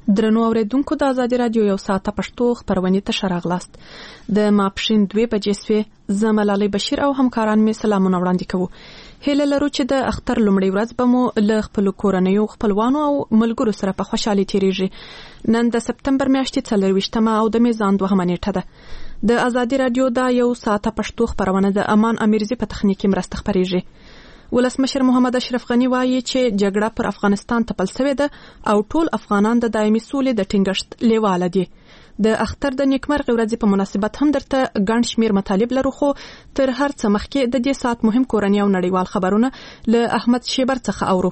درنو اوریدونکو د آزادي رادیو یو ساعته پښتو خبرونه ته شراغلاست د ماپښین 2 بجې سوي زملالي بشیر او همکاران می سلامونه وړاندې کوو. هله لرو چې د اختر لومړی ورځ به مو له خپل کورنیو خپلوانو او ملګرو سره په خوشحالي تیریږي. نن د سپتمبر میاشتې 24مه او د میزان 2 نیټه ده. د آزادي رادیو دا یو ساعته پښتو خبرونه د امان امیرزي په تخنیکی مرسته خبريږي. ولسمشر محمد اشرف غنی وایي چې جګړه پر افغانستان تپل شوې ده او ټول افغانان د دایمي سولې د ټینګښت لیواله دي. د اختر د نیکمرغ ورځې په مناسبت هم درته ګڼ شمیر مطالب لرو، خو تر هر څه مخکې د دې ساعت مهم کورنی او نړیوال خبرونه له احمد شیبر څخه اورو.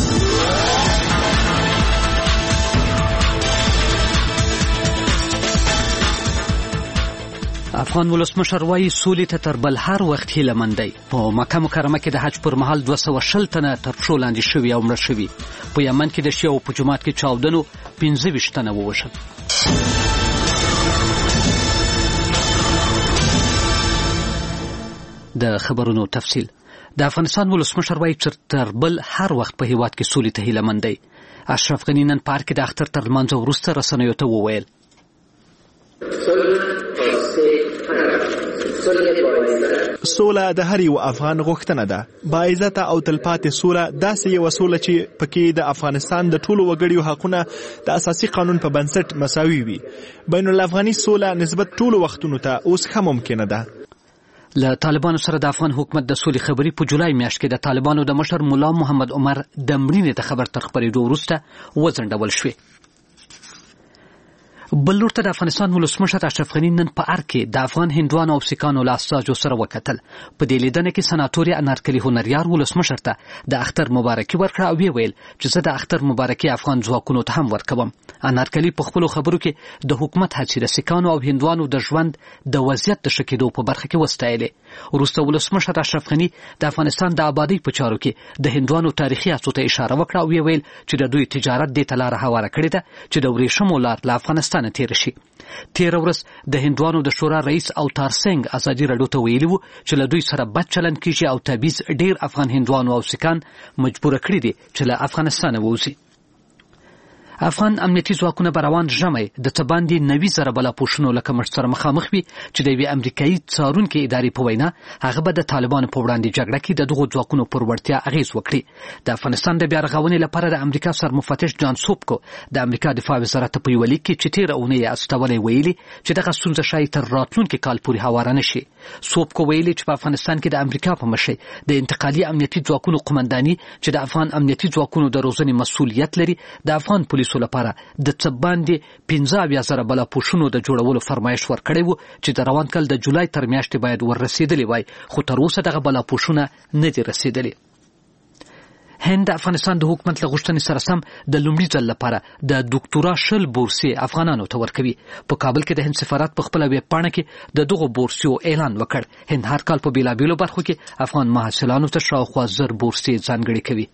افغان ولسمشر وایي سولې ته تر بل هر وخت هیله مند دی. په مکه مکرمه کې د حج پر مهال 260 تنه تر پښو لاندې شوي او مړه شوي. په یمن کې د شیعو په جومات کې چاودنو 25 تنه ووژل. د خبرونو تفصیل. د افغانستان ولسمشر وایي چې تر بل هر وخت په هیواد کې سولې ته هیله مند دی. اشرف غنی نن پارک کې د اختر تر لمانځه وروسته رسنیو ته وویل سوله د هر یو افغان غوښتنه ده. باعزته او تلپاتې سوله داسې یو سوله چې پکې د افغانستان د ټولو وګړیو حقونه د اساسي قانون په بنسټ مساوي وي. بین الافغاني سوله نسبت ټولو وختونو ته اوس هم ممکنه ده. له طالبانو سره د افغان حکومت د سولې خبري په جولای میاشت کې د طالبانو د مشر مولا محمد عمر د مړینې د خبر تر خبرېدو وروسته وځنډول شوې. بل لور ته د افغانستان ولسمشر اشرف غنی نن په ارګ کې د افغان هندوانو او سیکانو له استازو سره وکتل. په دې لیدنه کې سناتوري انارکلي هنریار ولسمشر ته د اختر مبارکي ورکړه او ویل چې زه د اختر مبارکي افغان ځواکونو ته هم ورکوم. انارکلي په خپل خبرو کې د حکومت هڅې د سیکانو او هندوانو د ژوند د وضعیت د شکیدو په برخه کې وستایلې. وروسته ولسمشر اشرف غنی د افغانستان د آبادی په چارو کې د هندوانو تاریخي اساسو ته اشاره وکړه او ویل چې د دوی تجارت د تلاره هواره کړې ده چې د ورېښمو لار له افغانستان تیر شي. تیر ورځ د هندوانو د شورا رئیس اوتار سنگ آزادي رادیو ته ویلي وو چې له دوی سره بد چلند کیږي او تبعیض ډیر افغان هندوانو او سیکان مجبور کړی دي چې له افغانستان ووځي. افغان امنیتي ځواکونه بروان ژمي د تباندې 90,000 بلا پوښونو لکه مشت سره مخامخ وي چې د یوې امریکایي څارونکې ادارې په وینا هغه به د طالبانو په وړاندې جګړه کې د دغو ځواکونو پر وړتیا اغیز وکړي. د افغانستان د بیا رغونې لپاره د امریکا سرمفتش جان سوبکو د امریکا دفاع وزارت په یو لیک کې چې تیر اونۍ استولې ویلي چې دغه ستونزه شاید تر راتلونکي کال پورې هواره نشي. سوبکو ویلي چې په افغانستان کې د امریکا په مشرۍ د انتقالي امنیتي ځواکونو قومنداني چې د افغان امنیتي ځواکونو د روزنې مسؤلیت لري د افغان پولیسو لپاره د څباندې 15,000 بلا پوښونو د جوړولو فرمایش ورکړی وو چې د روان کال د جولای تر میاشتې باید ورسېدلی وای، خو تر اوسه دغه بلا پوښونه نه دي رسېدلي. هند د افغانستان د حکومت له غوښتنې سره سم د لومړي ځل لپاره د ډاکټورا شل بورسي افغانانو ته ورکوي. په کابل کې د هند سفارت په خپل ویب پاڼه کې د دغو بورسیو اعلان وکړ. هند هر کال په بیلابیلو برخو کې افغان محصلانو ته شاوخوا 1000 بورسي ځانګړي کوي.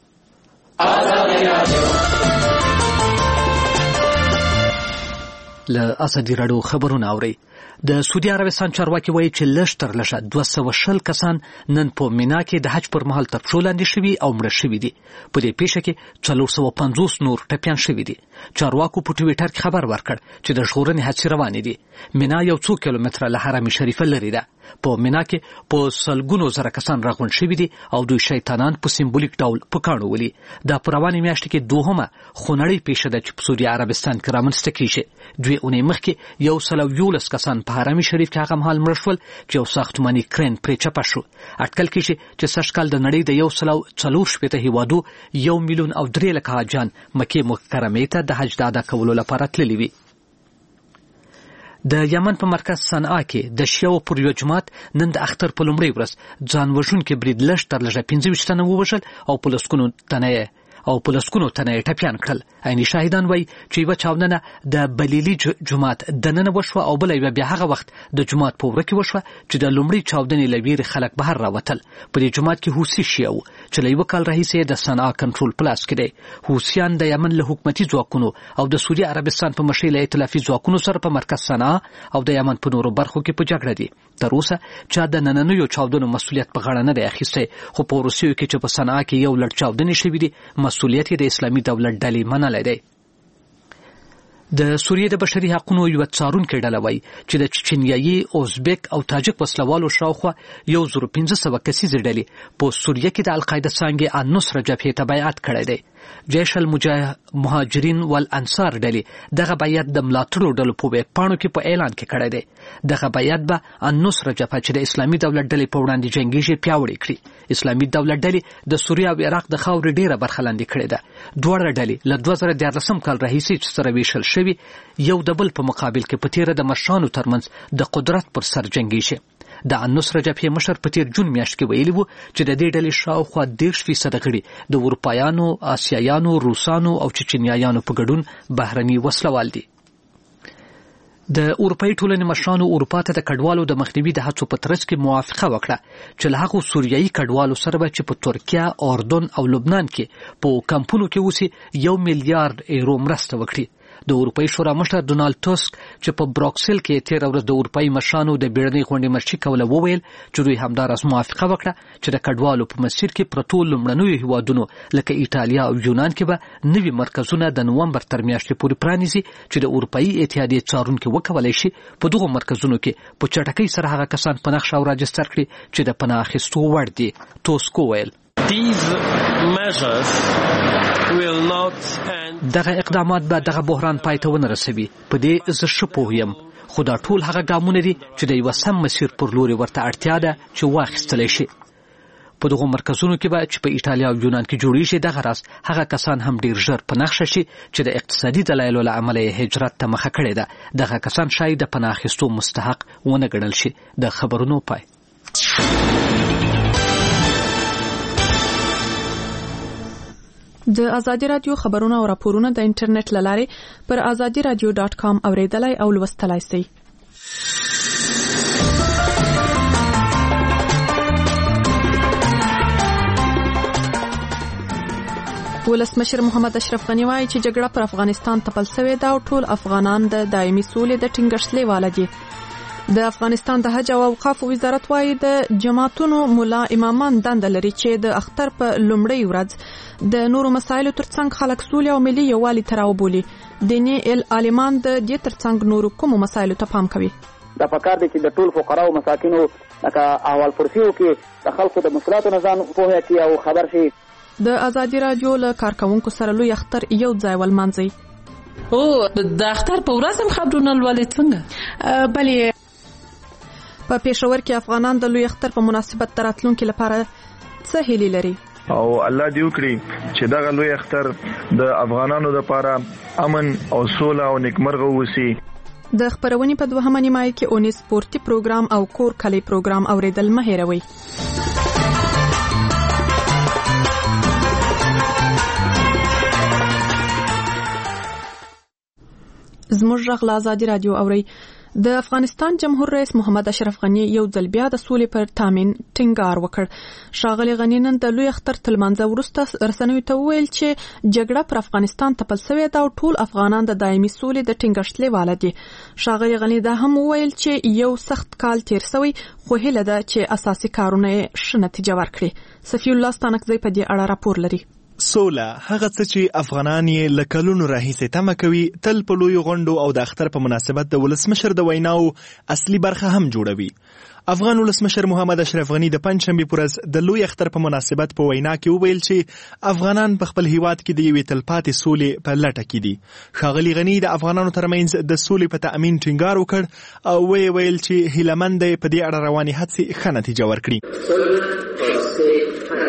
له آزادي رادیو خبرونه اوري. د سعودي عربستان چارواکي وایي چې لږ تر لږه 220 کسان نن په مینا کې د حج پر مهال تر پښو لاندې شوي او مړه شوي دي. په دې پیښه کې 450 نور ټپیان شوي دي. چارواکو په ټویټر کې خبر ورکړ چې د ژغورنې هڅې روانې دي. مینا یو څو کیلومتره له حرم شریفه لري ده. په مینا کې په سلګونو زره کسان راغونډ شوي دي او دوی شیطانان په سمبولیک ډول په کاڼو ولي. دا په روانې میاشت کې دوهمه خونړۍ پیښه ده چې په سعودي عربستان کې رامنځته کیږي. دوی اونۍ مخکې 111 کسان په حرم شریف کې هغه مهال مړه شول چې یو ساختماني کرین پرې چپه شو. اټکل کیږي چې سږ کال د نړۍ د 140 هیوادو 1,300,000 حاجیان مکې مکرمې ته د حج د ادا کولو لپاره تللي وي. د یمن په مرکز صنعا کې د شیعو پر یو جماعت نن د اختر په لومړۍ ورځ ځان وژونکي برید لږ تر لږه 25 تنه ووژل او په لسګونو تنه ټپیان کړل. عیني شاهدان وایي چې یوه چاودنه د بلیلي جومات دننه وشوه او بله یوه بیا هغه وخت د جومات په وره کې وشوه چې د لومړۍ چاودنې له ویرې خلک بهر راوتل. په دې جومات کې حوثي شیعه وو چې له یوه کال راهیسې د صنعا کنټرول په لاس کې دی. حوثیان د یمن له حکومتي ځواکونو او د سعودي عربستان په مشرۍ له ائتلافي ځواکونو سره په مرکز صنعا او د یمن په نورو برخو کې په جګړه دي. تر اوسه چا د نننیو چاودنو مسؤلیت په غاړه نه دی اخیستی، خو په روسیو کې چې په صنعا کې یو لړ چاودنې شوي دي مسؤلیت یې د اسلامي دولت ډلې منلی دی. د سوریې د بشري حقوقو یو څارونکي ډله وایي چې د چچنیایي، اوزبک او تاجک وسلوالو شاوخوا 1500 کسیزې ډلې په سوریه کې د القاعده څانګې النصره جبهې ته بیعت کړی دی. جیش المهاجرین والانصار ډلې دغه بیعت د ملاتړو ډلو په ویبپاڼو کې په اعلان کې کړی دی. دغه بیعت به النصره جبهه چې د اسلامي دولت ډلې په وړاندې جنګیږي پیاوړې کړي. اسلامي دولت ډلې د سوریه او عراق د خاورې ډیره برخه لاندې کړې ده. دواړه ډلې له 2014 کال راهیسې چې سره ویشل شوي یو د بل په مقابل کې په تیره د مشرانو ترمنځ د قدرت پر سر جنګیږي. د النصره جبهې مشر په تیر جون میاشت کې ویلي وو چې د دې ډلې شاوخوا 10% غړي د اروپایانو، آسیایانو، روسانو او چچنیایانو په ګډون بهرني وسلوال دي. د اروپאי ټولنې مشرانو اروپا ته د کډوالو د مخنیوي د هڅو په ترڅ کې موافقه وکړه چې له هغو سوریایي کډوالو سره به چې په ترکیه، اردن او لبنان کې په کمپونو کې اوسي 1 میلیارډ یورو مرسته وکړي. د اروپאי شورا مشر ډونالد ټسک چې په بروکسل کې تیر ورځ د اروپאי مشرانو د بیړنۍ غونډې مشري کوله وویل چې دوی همداراز موافقه وکړه چې د کډوالو په مسیر کې پرتو لومړنیو هیوادونو لکه ایټالیا او یونان کې به نوي مرکزونه د نومبر تر میاشتې پورې پرانیزي چې د اروپאי اتحادیې څارونکي وکولای شي په دغو مرکزونو کې په چټکۍ سره هغه کسان په نقشه او راجستر کړي چې د پناه اخیستو وړ دي. ټسک وویل دغه اقدامات به دغه بحران پای ته ونه رسوي. په دې زه ښه پوهیم، خو دا ټول هغه ګامونه دي چې د یو سم مسیر پر لوري ورته اړتیا ده چې واخیستلی شي. په دغو مرکزونو کې به چې په ایټالیا او یونان کې جوړیږي دغه راز هغه کسان هم ډیر ژر په نقشه شي چې د اقتصادي دلایلو له امله هجرت ته مخه کړې ده. دغه کسان شاید د پناه اخیستو مستحق ونه ګڼل شي. د خبرونو پای. د ازادي رادیو خبرونه او راپورونه د انټرنیټ له لارې پر azadiradio.com اوریدلای او لوستلای شئ. ولسمشر محمد اشرف غنی وایي چې جګړه پر افغانستان تپل شوې ده او ټول افغانان د دایمي سولې د ټینګښت لیواله دي. د افغانستان د حج او اوقاف وزارت وایي د جماعتونو مولا امامان دنده لري چې د اختر په لومړۍ ورځ د نورو مسایلو ترڅنګ خلک سولې او ملي یووالي ته راوبولي. دیني عالمان د دې ترڅنګ نورو کومو مسایلو ته پام کوي. دا پکار دي چې د ټول فقراو مساکینو لکه احوال پرسیو کې د خلکو د مسلاتو نظام پوهه کې او خبر شي. د ازادي رادیو له کارکونکو سره لوی اختر یو ځای ولمانځي. او د اختر په ورځ هم خبرونه ولولې څنګه؟ بلې په پېښور کې افغانان د لوی اختر په مناسبت د راتلونکي لپاره څه هیلې لري او الله دې وکړي چې دغه لوی اختر د افغانانو لپاره امن او سوله او نیکمرغه وسی. د خبرونې په دوهمه نیمایي کې اونیس سپورتي پروګرام او کور کلی پروګرام اوریدل مه هېروئ. زموږ غږ له ازادي رادیو اورئ. د افغانستان جمهور رئیس محمد اشرف غنی یو ځل بیا د سولې پر تامین ټینګار وکړ. ښاغلي غنی نن د لوی اختر تر لمانځه وروسته رسنیو ته وویل چې جګړه پر افغانستان تپل شوې ده او ټول افغانان د دایمي سولې د ټینګښت لیواله دي. ښاغلي غنی دا هم وویل چې یو سخت کال تیر شوی خو هیله ده چې اساسي کارونه ښه نتیجه ورکړي. صفی الله ستانکزی په دې اړه راپور لري. سوله هغه څه چې افغانان یې له کلونو راهیسې تمه کوي تل په لویو غونډو او د اختر په مناسبت د ولسمشر د ویناو اصلي برخه هم جوړوي. افغان ولسمشر محمد اشرف غنی د پنځشنبه پر ورځ د لوی اختر په مناسبت په وینا کې وویل چې افغانان په خپل هیواد کې د یوې تلپاتې سولې په لټه کې دي. ښاغلي غنی د افغانانو ترمنځ د سولې په تأمین ټینګار وکړ او ویل چې هیلمند دی په دې اړه رواني هڅې ښه نتیجه ورکړي.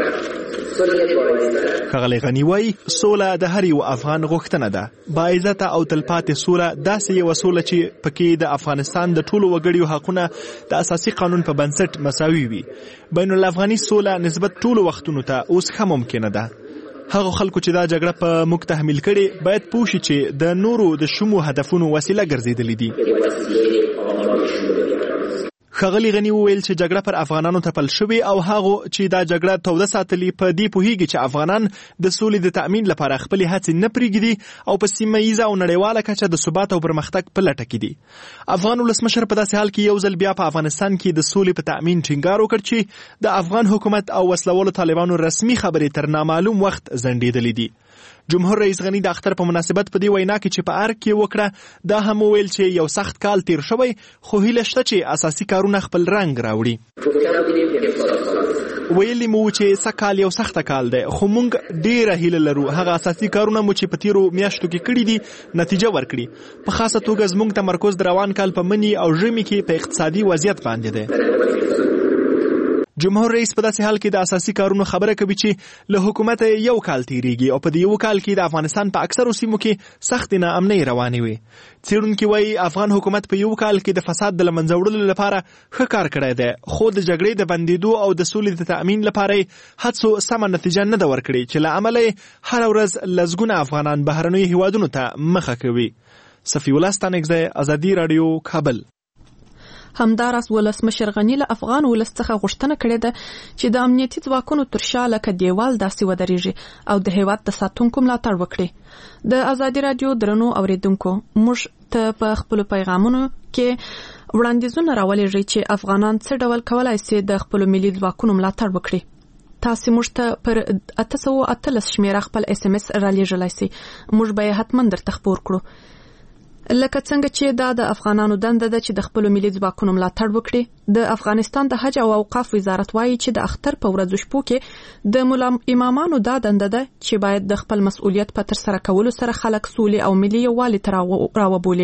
ښاغلی غنی وایي سوله د هر یو افغان غوښتنه ده. باعزته او تلپاتې سوله داسې یوه سوله چې پکې د افغانستان د ټولو وګړیو حقونه د اساسي قانون په بنسټ مساوي وي. بین الافغاني سوله نسبت ټولو وختونو ته اوس ښه ممکنه ده. هغه خلکو چې دا جګړه په موږ تحمیل کړي باید پوه شي چې د نورو د شومو هدفونو وسیله ګرځېدلې دي. ښاغلي غنی وویل چې جګړه پر افغانانو تپل شوې او هغه چې دا جګړه توده ساتلي په دې پوهیږي چې افغانان د سولې د تأمین لپاره خپل هڅې نه پرېږدي او په سیمه ییزه او نړیواله کچه د ثبات او پرمختګ په لټه کې دي. افغان ولسمشر په داسې حال کې یو ځل بیا په افغانستان کې د سولې په تأمین ټینګار وکړ چې د افغان حکومت او وسلوالو طالبانو رسمي خبرې تر نامعلوم وخت ځنډېدلې دي. جمهور رئیس غنی د اختر په مناسبت په دې وینا کې چې په ارګ کې وکړه دا هم ویل چې یو سخت کال تیر شوی خو هیله شته چې اساسي کارونه خپل رنګ راوړي. ویلي مو چې سکال یو سخت کال دی خو موږ ډیره هیله لرو هغه اساسي کارونه مو چې په تیرو میاشتو کې کړي دي نتیجه ورکړي. په خاصه توګه زموږ تمرکز د روان کال په منی او ژمي کې په اقتصادي وضعیت باندې دی. جمهور رئیس په داسې حال کې د اساسي کارونو خبره کوي چې له حکومت یو کال تیریږي او په دې یو کال کې د افغانستان په اکثرو سیمو کې سخت ناامنۍ روانې وي. څېړونکي وایي افغان حکومت په یو کال کې د فساد د له منځه وړلو لپاره ښه کار کړی دی خو د جګړې د بندېدو او د سولې د تأمین لپاره یې هڅو سمه نتیجه نه ده ورکړې چې له امله یې هره ورځ لسګونه افغانان بهرنیو هیوادونو ته مخه کوي. صفي الله ستانکزی، ازادي راډیو، کابل. همداراز ولسمشر غنی له افغان ولس څخه غوښتنه کړې ده چې د امنیتي ځواکونو تر شا لکه دیوال داسې ودرېږي او د هیواد د ساتونکو ملاتړ وکړي. د ازادي راډیو درنو اوریدونکو، موږ ته په خپل پیغامونو کې وړاندیزونه راولېږئ چې افغانان څه ډول کولای شي د خپل ملي ځواکونو ملاتړ وکړي. تاسو موږ ته پر 813 شمیره خپل SMS رالېږلی شئ. موږ به یې حتما درته خپور کړو. لکه څنګه چې دا د افغانانو دنده ده چې د خپل ملي ځواکونو ملاتړ وکړي. د افغانستان د حج او اوقاف وزارت وایي چې د اختر په ورځو شپو کې د مولا امامانو دا دنده ده چې باید د خپل مسؤلیت په تر سره کولو سره خلک سولې او ملي یووالي ته راوبولي.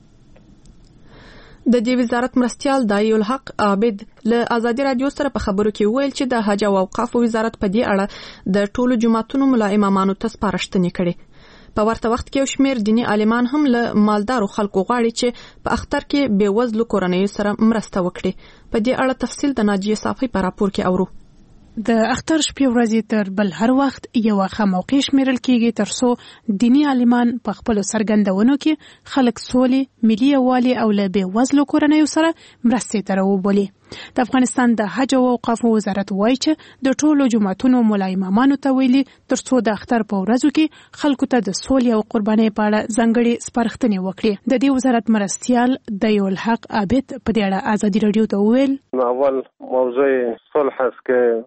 د دې وزارت مرستیال دایي الحق عابد له ازادي راډیو سره په خبرو کې ویل چې د حج او اوقاف وزارت په دې اړه د ټولو جماعتونو مولا امامانو ته سپارښتنې کړي. په ورته وخت کې یو شمېر دیني عالمان هم له مالدارو خلکو غواړي چې په اختر کې بې وزلو کورنیو سره مرسته وکړي. په دې اړه تفصیل د ناجیه صافی په راپور کې اورو. د اختر شپې ورځې تر بل هر وخت یو ښه موقع شمیرل کېږي ترڅو دینی عالمان په خپلو څرګندونو کې خلک سولې، ملي یووالي او له بې وزلو کورنیو سره مرستې ته راوبولي. د افغانستان د حج او اوقاف وزارت وایي چې د ټولو جماعتونو مولا امامانو ته ویلي ترڅو د اختر په ورځو کې خلکو ته د سولې او قربانۍ په اړه ځانګړې سپارښتنې وکړي. د دې وزارت مرستیال دایي الحق عابد په دې اړه ازادي راډیو ته وویل: اول موضوع صلح است که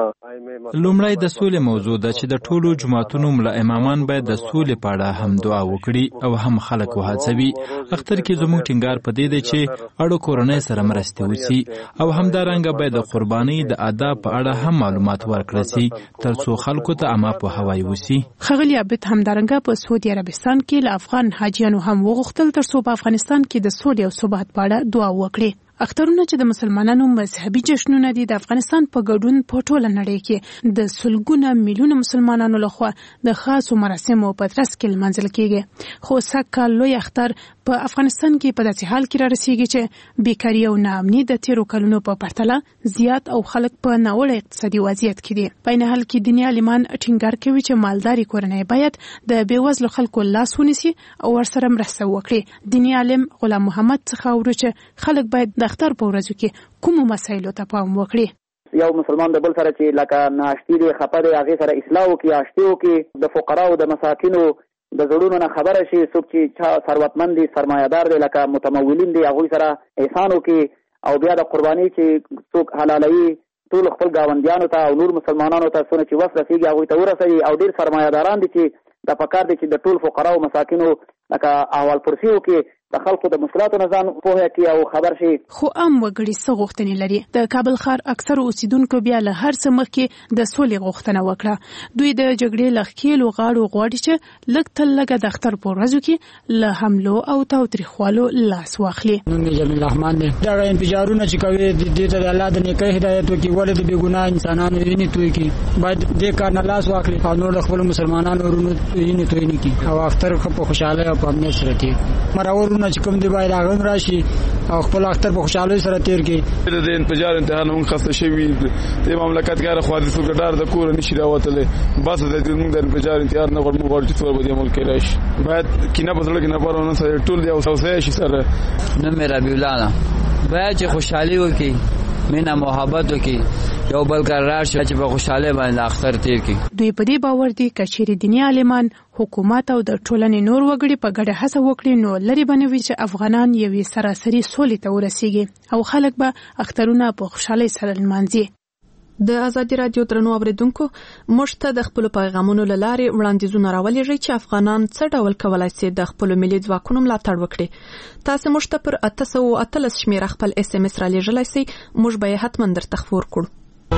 لومړی د سولې موضوع ده چې د ټولو جماعتونو ملا امامان باید د سولې په اړه هم دعا وکړي او هم خلک وهڅوي. اختر کې زموږ ټینګار په دې دی چې اړو کورنۍ سره مرستې وشي او همدارنګه باید د قربانۍ د آداب په اړه هم معلومات ورکړل شي ترڅو خلکو ته عامه پوهاوی وشي. ښاغلي عابد همدارنګه په سعودي عربستان کې له افغان حاجیانو هم وغوښتل ترڅو په افغانستان کې د سولې او ثبات په اړه دعا وکړي. اخترونه چې د مسلمانانو مذهبي جشنونه دي د افغانستان په ګډون په ټوله نړۍ کې د سلګونه میلیونه مسلمانانو لخوا د خاصو مراسمو په ترڅ کې لمانځل کېږي. خو سږکال لوی اختر په افغانستان کې په داسې حال کې رارسېږي چې بیکاري او ناامني د تیرو کلونو په پرتله زیات او خلک په ناوړه اقتصادي وضعیت کې دي. په عین حال کې دیني عالمان ټینګار کوي چې مالداري کورنۍ باید د بېوزلو خلکو لاس ونیسي او ورسره مرسته وکړي. دیني عالم غلام محمد څخه اورو چې خلک باید د اختر په ورځو کې کومو مسایلو ته پام وکړي. یو مسلمان د بل سره چې لکه ناشتي دی خپه دی هغې سره اصلاح وکړي، اشتي وکړي، د فقراو د مساکینو د زړونو نه خبره شي. څوک چې چا ثروتمند دی سرمایه‌دار دی لکه متمولین دی هغوی سره احسان وکړي او بیا د قرباني چې څوک حلالوي ټول خپل ګاونډیانو ته او نور مسلمانانو ته څونه چې وس رسېږي هغوی ته ورسوي. او ډېر سرمایه‌داران دي چې د پکار دی چې د ټول فقراو مساکینو لکه احوال پرسي وکړي، د خلکو د مشکلاتو نه ځان پوهه کړي او خبر شي. خو عام وګړي څه غوښتنې لري؟ د کابل ښار اکثر اوسیدونکو بیا له هر څه مخکې د سولې غوښتنه وکړه. دوی د جګړې له ښکېلو غاړو غواړي چې لږ تر لږه د اختر په ورځو کې له حملو او تاوتریخوالو لاس واخلي. نوم یې جمیل رحمان دی. دا انفجارونه چې کوي دې ته د الله د نیکۍ هدایت وکړي، ولې د بېګناه انسانانو وینې توی کړي. باید دې کار نه لاس واخلي او نور د خپلو مسلمانانو ورونو وینې توی نه کړي او اختر په خوشحالۍ او په امنیت سره تېر کړي. مرورونه چې کوم دی باید هغه راشي او خپل اختر په خوشحالۍ سره تیر کړي. د انفجار انتها نه موږ خسته شوي د مملکت کار خو د څوکډار د کور نشي راوتلی. بس د موږ د انفجار انتها نه غواړو چې څو به د ملک راشي. باید کینه په زړه کې نه پرونه سره ټول دی او سوسه شي سره. نو مې ربیع الله باید چې خوشحالي وکړي، مینا محبت وکړي، یو بل قرار شي چې په خوشحالۍ باندې اختر تیر کړي. دوی په دې باور دي چې چیرې دیني عالمان، حکومت او د ټولنې نور وګړي په ګډه هڅه وکړي نو لري بنوي چې افغانان یوې سراسري سولې ته ورسیږي او خلک به اخترونه په خوشحالۍ سره لمانځي. د ازادي رادیو درنو اوریدونکو موږ ته د خپل پیغامونو لارې وړاندیزونه راولېږئ چې افغانان څه ډول کولای شي د خپل ملي ځواکونو ملاتړ وکړي. تاسو موږ ته پر 813 شمیره خپل SMS را لېږلای شئ، موږ به یې حتما درته خپور کړو.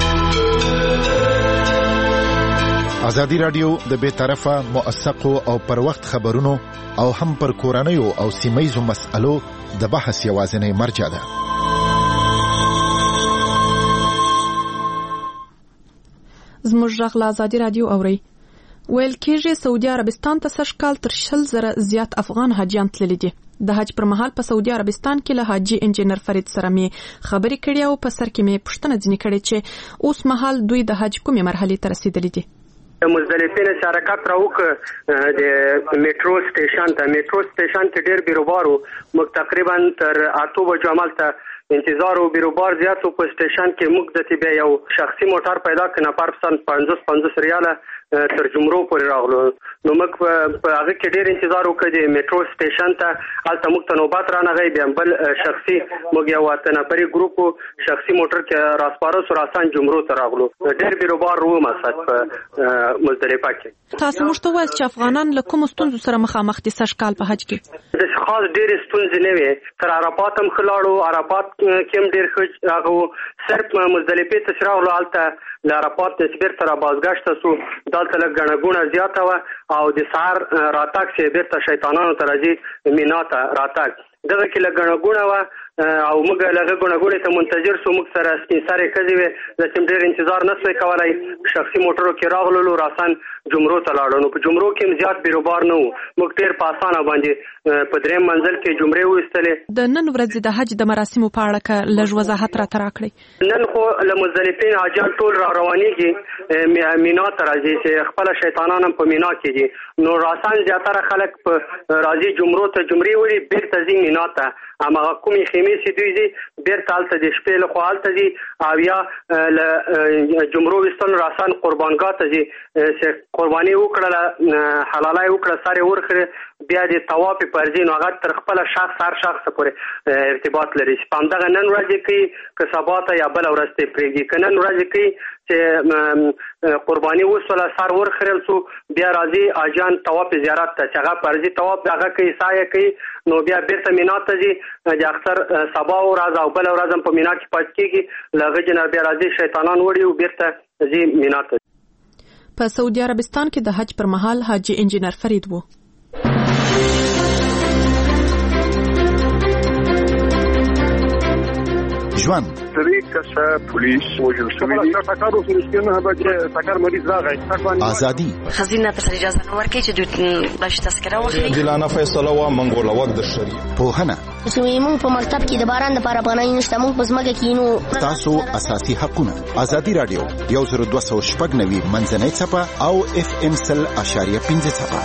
ازادي رادیو د بې طرفه موثقو او پر وخت خبرونو او هم پر کورنیو او سیمه‌یزو مسألو د بحث یوازینی مرجع ده. زموږ غږ له ازادي رادیو اوري. ویل کېږي سعودي عربستان ته سږ کال تر 100,000 زیات افغان حاجیان تللي دي. د حج پر مهال په سعودي عربستان کې له حاجي انجینر فرید سره مې خبرې کړې او په سر کې مې پوښتنه ځینې کړې چې اوس مهال دوی د حج کومې مرحلې ته رسیدلي دي. مزدلفه نه حرکت راوک د میټرو سټیشن ته ډېر بیروبارو موږ تقریبا تر 8 بجو عمل ته انتظار او بیروبار زیاتو په سټیشن کې موږ د تبه یو شخصي موټر پیدا کړ پر 50 ریاله تر جمرو پورې راغلو. نو موږ په هغه کې ډېر انتظار وکړ د میټرو سټیشن ته. هلته موږ ته نوبت رانغی، بیا بل شخصي موږ یو اتنفري ګروپ شخصي موټر کې راسپاره سوراسان جمرو ته راغلو. ډېر بیروبار و مسات په مزدلفه کې. تاسو موږ ته وایي چې افغانان له کوم ستونزو سره مخامخ دي سږ کال په حج کې؟ د خاص ډېر ستونزې نه وي. تر عرفات هم خلاړو، عرفات کې هم ډېر ښه هغه صرف مزدلفه ته راغلو. هلته له عرفات نه بیرته را بازګشت سو، دلته لږ ګڼه ګوڼه زیاته وه او د سهار راتګ چې بیرته شیطانانو ته راځي مینا ته راتګ دغه کې لږ ګڼه ګوڼه وه او موږ لږ ګڼه ګوڼې ته منتظر سو. موږ سره سپین سرې ښځې وې، داسې ډېر انتظار نه سوی کولی. شخصي موټرو کې راغللو، راسان جمرو ته لاړو. نو په جمرو کې هم زیات بیروبار نه و. موږ ډېر په اسانه باندې په درېیم منزل کې جمرې وایستلې. د نن ورځې د حج د مراسمو په اړه که لږ وضاحت راته راکړئ. نن خو له مزدلفې نه حاجیان ټول را روانېږي مینا ته راځي چې خپله شیطانان هم په مینا کې دي. نو راسان زیاتره خلک په راځي جمرو ته، جمرې وړي بیرته ځي مینا ته. هماغه کومې خیمې چې دوی ځي بیرته هلته د شپې لخوا هلته ځي او یا له جمرو ویستلو راسان قربانګاه ته ځي چې قرباني وکړله، حلاله یې وکړه، سر یې ورخړې، بیا د طواف فرضي نو هغه تر خپله شخص هر شخص پورې ارتباط لري چې په همدغه نن ورځ کوي که سبا ته یا بله ورځ ته یې پرېږدي. که نن ورځ کوي چې قرباني وسوله، سر ورخړل سو، بیا راځي حاجیان طواف زیارت ته چې هغه فرضي طواف هغه کوي، سایه کوي. نو بیا بیرته مینا ته ځي، د اختر سبا ورځ او بله ورځ هم په مینا کې پاتې کېږي. له هغه جنه بیا راځي شیطانان وړي او بیرته ځي مینا ته. په سعودي عربستان کې د حج پر مهال حاجي انجینر فرید وو. ژوند پولیس وجل شوی دی ټاکارو فلسطین هغه چې ټاکار مریض راغی ازادي خزینه په اجازه نه ورکړي چې دوی باش تذکره واخلي. دلانه فیصله و منغوله وخت د شری پوهنه موږ په مکتب کې د باران لپاره پناه نشته، موږ په ځمکه کې نو تاسو اساسي حقونه. ازادي رادیو 102.9 منځنۍ څپه او FM 100.5 څپه.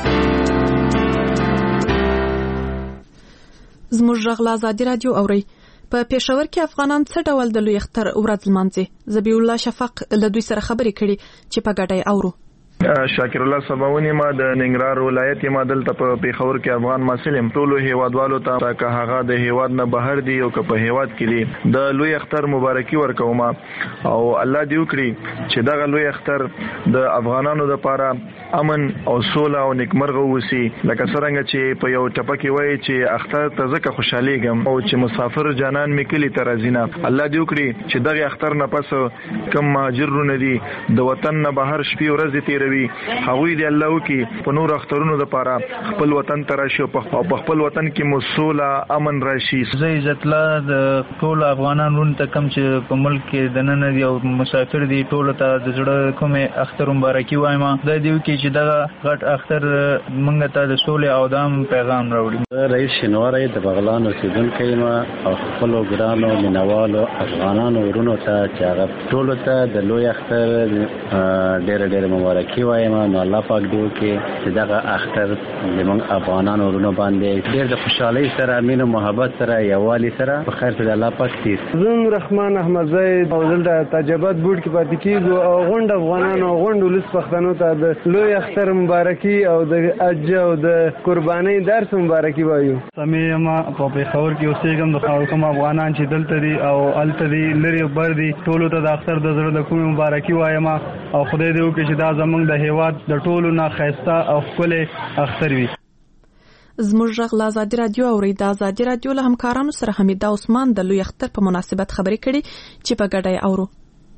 زموږ غږ له ازادي رادیو اوري. په پېښور کې افغانان څه ډول د لوی اختر ورځ لمانځي؟ ذبیح الله شفق له دوی سره خبرې کړي چې په ګډه اورو. شاکر الله سباونی ما د ننګرهار ولایت ما دلته په پیښور کې افغان مسلم ټولو هیوادوالو ته که هغه د هیواد نه بهر دي او که په هیواد کې دي د لوی اختر مبارکي ورکوم او الله دې وکړي چې دغه لوی اختر د افغانانو لپاره امن او سوله او نیکمرغه وسی. لکه څنګه چې په یو ټپه کې وایي چې اختر ته ځکه خوشحالېږم او چې مسافر جانان مې کلی ته راځي نه. الله دې وکړي چې دغه اختر نه پس کم مهاجرونه دي د وطن نه بهر شپې ورځې تیروي، هغوی دی الله وکي په نور اخترونو لپاره خپل وطن ته راشي او په خپل وطن کې مسوله امن راشي. زه عزت الله د ټول افغانانو ته کم چې په ملک کې د نن دی او مسافر دي ټول ته د زړه کومه اختر مبارکي وایم. د دې وکي چې دا غټ اختر مونږ ته د سولې او دام پیغام راوړي. رئیس شنواری د بغلان اوسیدونکی ما او خپل ګرانو مینوالو افغانانو ورونو ته چې هغه ټول ته د لوی اختر ډېر ډېر مبارکي مبارکي وایم نو الله پاک دې وکړي چې دغه اختر زموږ افغانانو ورونو باندې ډېر د خوشحالۍ سره مینه او محبت سره یووالي سره په خیر سره الله پاک تیر. زم رحمان احمد زید او دلته تجربات بورډ کې پاتې کیږو او غونډ افغانانو غونډ ولس پښتنو ته د لوی اختر مبارکي او د حج او د قربانۍ درس مبارکي وایو. سمې ما په پیښور کې اوسېږم د کوم افغانان چې دلته دي او الته دي لري بر دي ټولو ته د اختر د زړه د کومې مبارکي وایم او خدای دې وکړي چې دا زمونږ د هیواد د ټولو نه ښایسته او ښکلی اختر وي. زموږ غږ له ازادي راډیو اورئ. د ازادي راډیو له همکارانو سره حمیده عثمان د لوی اختر په مناسبت خبرې کړي چې په ګډه یې اورو.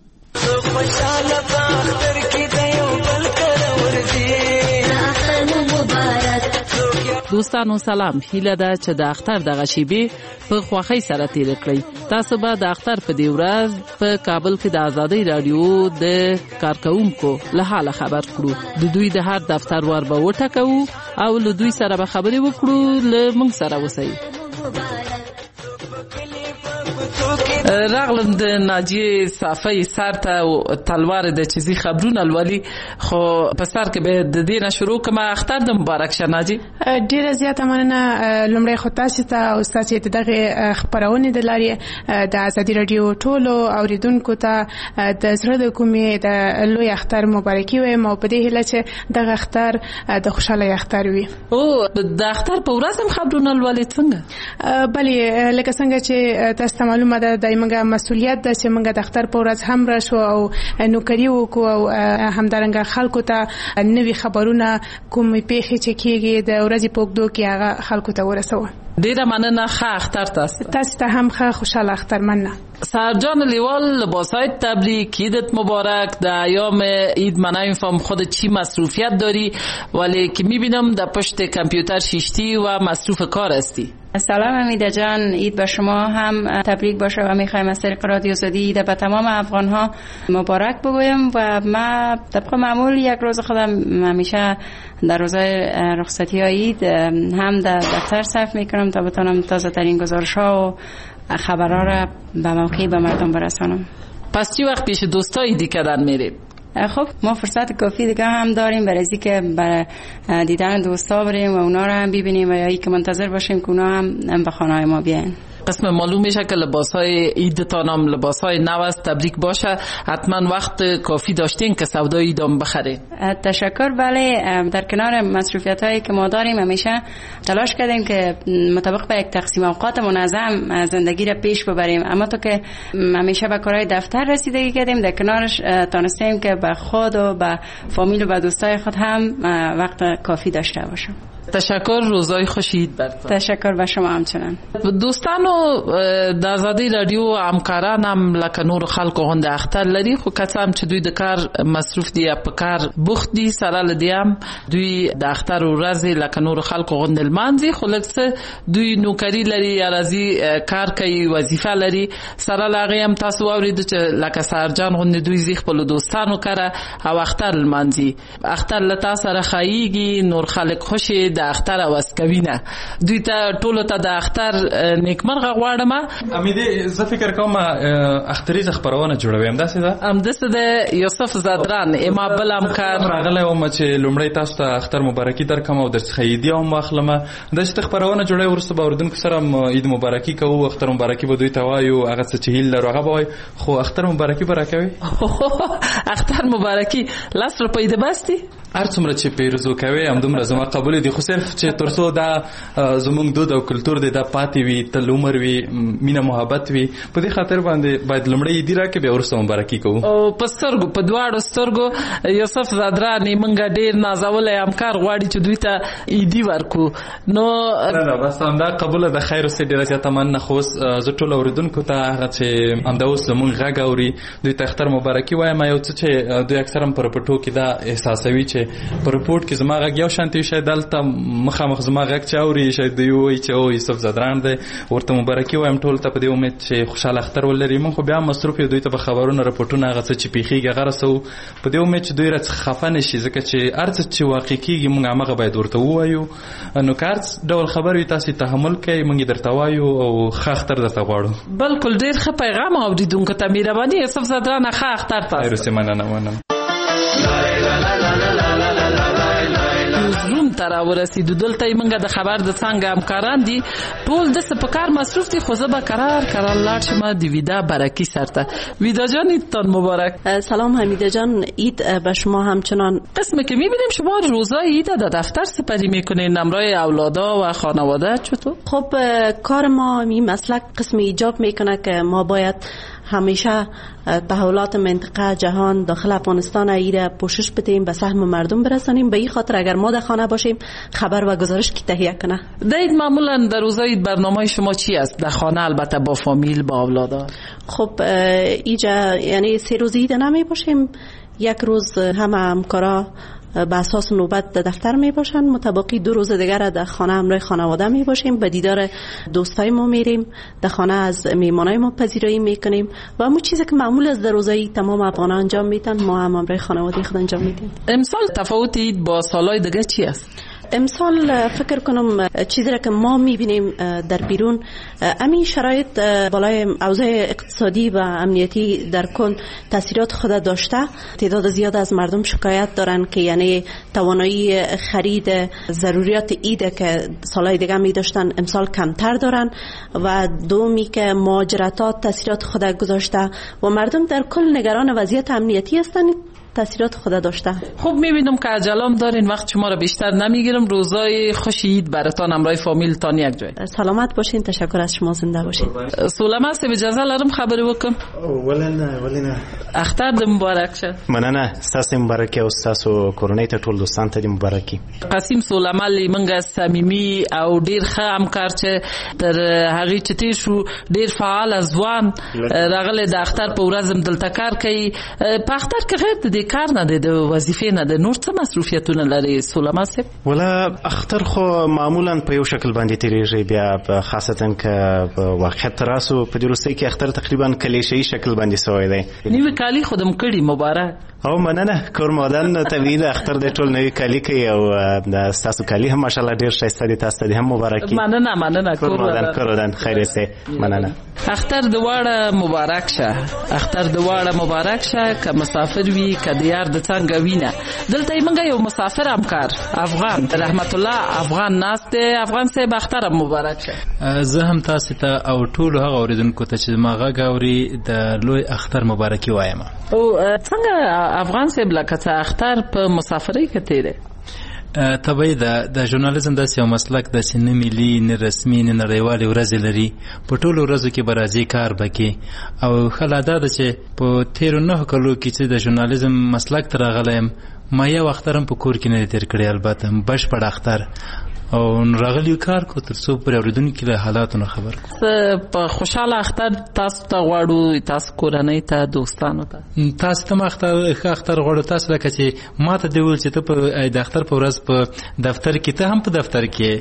دوستانو سلام، هیله ده چې د اختر دغه شیبې په خوښۍ سره تیر کړئ. تاسو به د اختر په دې ورځ په کابل کې د ازادي راډیو د کارکونکو له حاله خبر کړو. د دوی د هر دفتر ور به وټکو او له دوی سره به خبرې وکړو. له موږ سره اوسئ. راغلم د ناجیه صافی سر ته تلوار د چیزی خبرونه لولي، خو په سر کې به د دې نه شروع کوم. اختر د مبارک شه ناجی. ډیره زیاته مننه. لومړی خو تاسو ته او تاسو ته دغه خبرونه د لاري د ازادي راډیو ټولو اوریدونکو ته د زړه د کومې د لوی اختر مبارکي وایم او په دې هیله چې دغه اختر د خوشاله اختر وي. او د اختر په ورځ هم خبرونه لولي څنګه؟ بلې لکه څنګه چې تاسو معلومه ده د موږ مسؤلیت ده چې موږ د اختر په ورځ هم راشو او نوکری وکړو او همدارنګه خلکو ته نوي خبرونه کومې پیښې چې کیږي د ورځې په اوږدو کې هغه خلکو ته ورسوو. ډیره مننه. ښه اختر تاسو ته هم ښه خوشاله اختر مننه. سرجان لیوال، لباسای تبریک، عیدت مبارک. در ایام عید من نمیفهم خود چی مصروفیت داری ولی که میبینم در پشت کامپیوتر شیشتی و مصروف کار هستی. سلام امیده جان، عید به شما هم تبریک باشه و میخوایم از طریق رادیو آزادی عید به تمام افغان ها مبارک بگویم. و من طبق معمول یک روز خودم همیشه در روزهای رخصتی های عید هم در دفتر صرف میکنم تا بتونم تازه ترین گزارش ها و خبرها را به موقعی به مردم برسانم. پس چی وقت پیش دوستای دیگه کردن میرید؟ خب ما فرصت کافی دیگه هم داریم برای اینکه برای دیدن دوستا بریم و اونا رو هم ببینیم و یا اینکه منتظر باشیم که اونا هم به خانه ما بیاین. قسم معلوم میشه که لباسای عیدتان هم لباسای نو است. تبریک باشه. حتما وقت کافی داشتین که سودای عیدام بخرید. تشکر. بله، در کنار مصروفیت هایی که ما داریم همیشه تلاش کردیم که مطابق به یک تقسیم اوقات منظم زندگی را پیش ببریم، اما تو که همیشه به کارهای دفتر رسیدگی کردیم در کنارش تونستیم که به خود و به فامیل و به دوستای خود هم وقت کافی داشته باشیم. تشکر. روزای خوش عید براتون. تشکر به شما همچنان. دوستانو د ازادي رادیو همکاران هم لکه نور خلکو غوند اختر لري، خو کسام چې دوی د کار مصروف دي په کار بوخت دي، سره لدی هم دوی د اختر ورځ لکه نور خلکو غوند المانځي، خو لکه دوی نوکری لري یا راځي کار کوي، وظیفه لري، سره لاغه هم تاسو اورید چې لکه سرجان غوند دوی زی خپل دوستانو کړه او اختر المانځي. اختر لتا سره خایيږي، نور خلک خوشي د اختر واس کوینه. دوی ته ټولو ته د اختر نیکمرغه غواړم. امیده زه فکر کوم اختریزه خبرونه جوړوم. داسې ده همداسې د یوسف زادران اما بل همکار راغلی وم چې لومړی تاسو ته اختر مبارکي درکم او درڅخه عیدیه هم واخلم. داسې خبرونه جوړوي، وروسته به اردن کې سره عید مبارکي کوو، اختر مبارکي به دوی ته وایو، هغه څه چې هیله لرو هغه به وایي. خو اختر مبارکي به راکوي. اختر مبارکي 10 روپۍ د بستی هر څومره چې پیرزو کوي همدومره زما قبول دي، خو صرف چې ترڅو دا زمونږ دود او کلتور دی دا پاتې وي، تل عمر وي، مینه محبت وي، په دې خاطر باندې باید لومړی عیدي راکړي بیا وروسته مبارکي کوو. او په سترګو په دواړو سترګو یوسف زادران موږ ډېر نازولی همکار غواړي چې دوی ته عیدي ورکړو. نو نه بس همدا قبوله د خیر اوسې ډېره زیاته مننه. خو اوس زه ټولو اورېدونکو ته هغه چې همدا اوس زمونږ غږ اوري دوی ته اختر مبارکي وایم. یو څه چې دوی اکثر هم په رپورټو کې دا احساسوي چې په رپورټ کې زما غږ یو شانتي شاید دلته مخامخ زما غږ چې اوري شاید دوی وایي چې او یوسف زادران دی، ورته مبارکي وایم ټولو ته په دې امید چې خوشحاله اختر ولري. موږ خو بیا مصروف یو، دوی ته به خبرونه رپورټونه هغه څه چې پیښیږي هغه رسوو په دې امید چې دوی راڅخه خفه نه شي، ځکه چې هر څه چې واقع کېږي موږ هماغه باید ورته ووایو. نو که هر ډول خبر وي تاسې تحمل کوئ، موږ یې درته وایو او ښه اختر درته غواړو. بلکل ډېر ښه پیغام اورېدونکو ته مهرباني. یوسف زادران ښه اختر تاسو. خیر اوسې. مننه. ته راورسېدو. دلته یې موږ د خبر د څانګې همکاران دي، ټول داسې په کار مصروف دي، خو زه به قرار لاړ شم د ویدا برکی سرته. ویدا جان عیدتان مبارک. سلام حمیده جان، عید به شما همچنان. قسمه که میبینیم شما روزای عید در دفتر سپری میکنین همراه اولادا و خانواده، چطور؟ خب کار ما این مسلک قسم ایجاب میکنه که ما باید همیشه تحولات منطقه جهان داخل افغانستان ایره پوشش بدیم، به سهم مردم برسانیم. به این خاطر اگر ما در خانه باشیم خبر و گزارش کی تهیه کنه. دید معمولا در روزای برنامه شما چی است در خانه، البته با فامیل با اولادا؟ خب اینجا یعنی 3 روز عید نمی باشیم، یک روز همه همکارا به اساس نوبت در دفتر می باشن، متباقی 2 روز دیگر در خانه همراه خانواده می باشیم، به دیدار دوستای ما میریم، در خانه از میهمانای ما پذیرایی میکنیم و همون چیزی که معمول از در روزایی تمام افغانان انجام میدن ما هم همراه خانواده خود انجام میدیم. امسال تفاوت عید با سالهای دیگه چی است؟ امسال فکر کنم چیزی را که ما میبینیم در بیرون، همین شرایط بالای اوضاع اقتصادی و امنیتی در کل تاثیرات خود داشته. تعداد زیاد از مردم شکایت دارن که یعنی توانایی خرید ضروریات عید که سالهای دیگه می داشتن امسال کمتر دارن و دومی که مهاجرتات تاثیرات خود گذاشته و مردم در کل نگران وضعیت امنیتی هستن، تاثیرات خود داشته. خب میبینم که عجلام دارین، وقت شما را بیشتر نمیگیرم. روزای خوش عید براتان همراه فامیل تان یک جای. سلامت باشین، تشکر از شما، زنده باشین. سولما است اجازه لرم خبری وکم؟ ولنه اختر د مبارک شه. مننه، ستاسو مبارک او ستاسو کورنۍ ته ټول دوستان ته مبارکي. قاسم سولما لیمنګ صمیمي او ډیر ښه همکار چې تر هغه چتی شو ډیر فعال ځوان راغله د اختر په ورځ دلته کار کوي. په اختر کې غیر د کار نه د وظیفې نه د نور څه مصروفیتونه لري سولما صاحب؟ ولا اختر خو معمولا په یو شکل باندې تیریږي، بیا خاصتا که واقعیت راسو په دروسي کې اختر تقریبا کلیشه‌ای شکل باندې سوی دی. نیو کالی خودم کړی مبارک. او مننه، کور مودن طبیعي د اختر د ټول نوې کالی کوي او د تاسو کالی هم ماشاءالله ډیر ښایسته دي، تاسو ته هم مبارکي. مننه کور مودن خیر سه. مننه. اختر دواړه مبارک شه، اختر دواړه مبارک شه، که مسافر وي که د یار د څنګه وینه. دلته موږ یو مسافر همکار افغان رحمت الله افغان ناست دی. افغان صاحب اختر مبارک شه. زه هم تاسو ته او ټول هغه اوریدونکو ته چې ما غږ اوري د لوی اختر مبارکي وایم. او څنګه افغان صاحب لکه اختر په مسافرۍ کې تیرې؟ طبعی د ژورنالیزم داسې یو مسلک داسې نه ملي نه رسمي نه نړیوالې ورځې لري، په ټولو ورځو کې به راځي کار به کې. او ښه لا دا ده چې په تېرو 9 کلو کې چې د ژورنالیزم مسلک ته راغلی یم، ما یو اختر هم په کور کې نه دی تېر کړی، البته بشپړ اختر او راغلی کار کو تر څو پر اوریدونکو له حالاتو خبر کو. په خوشاله اختر تاسو ته غواړو، تاسو کورنۍ ته، دوستانو ته. تاسو ته اختر غواړو، تاسو لکه چې ماته دی ول چې ته په د اختر په ورځ په دفتر کې، ته هم په دفتر کې.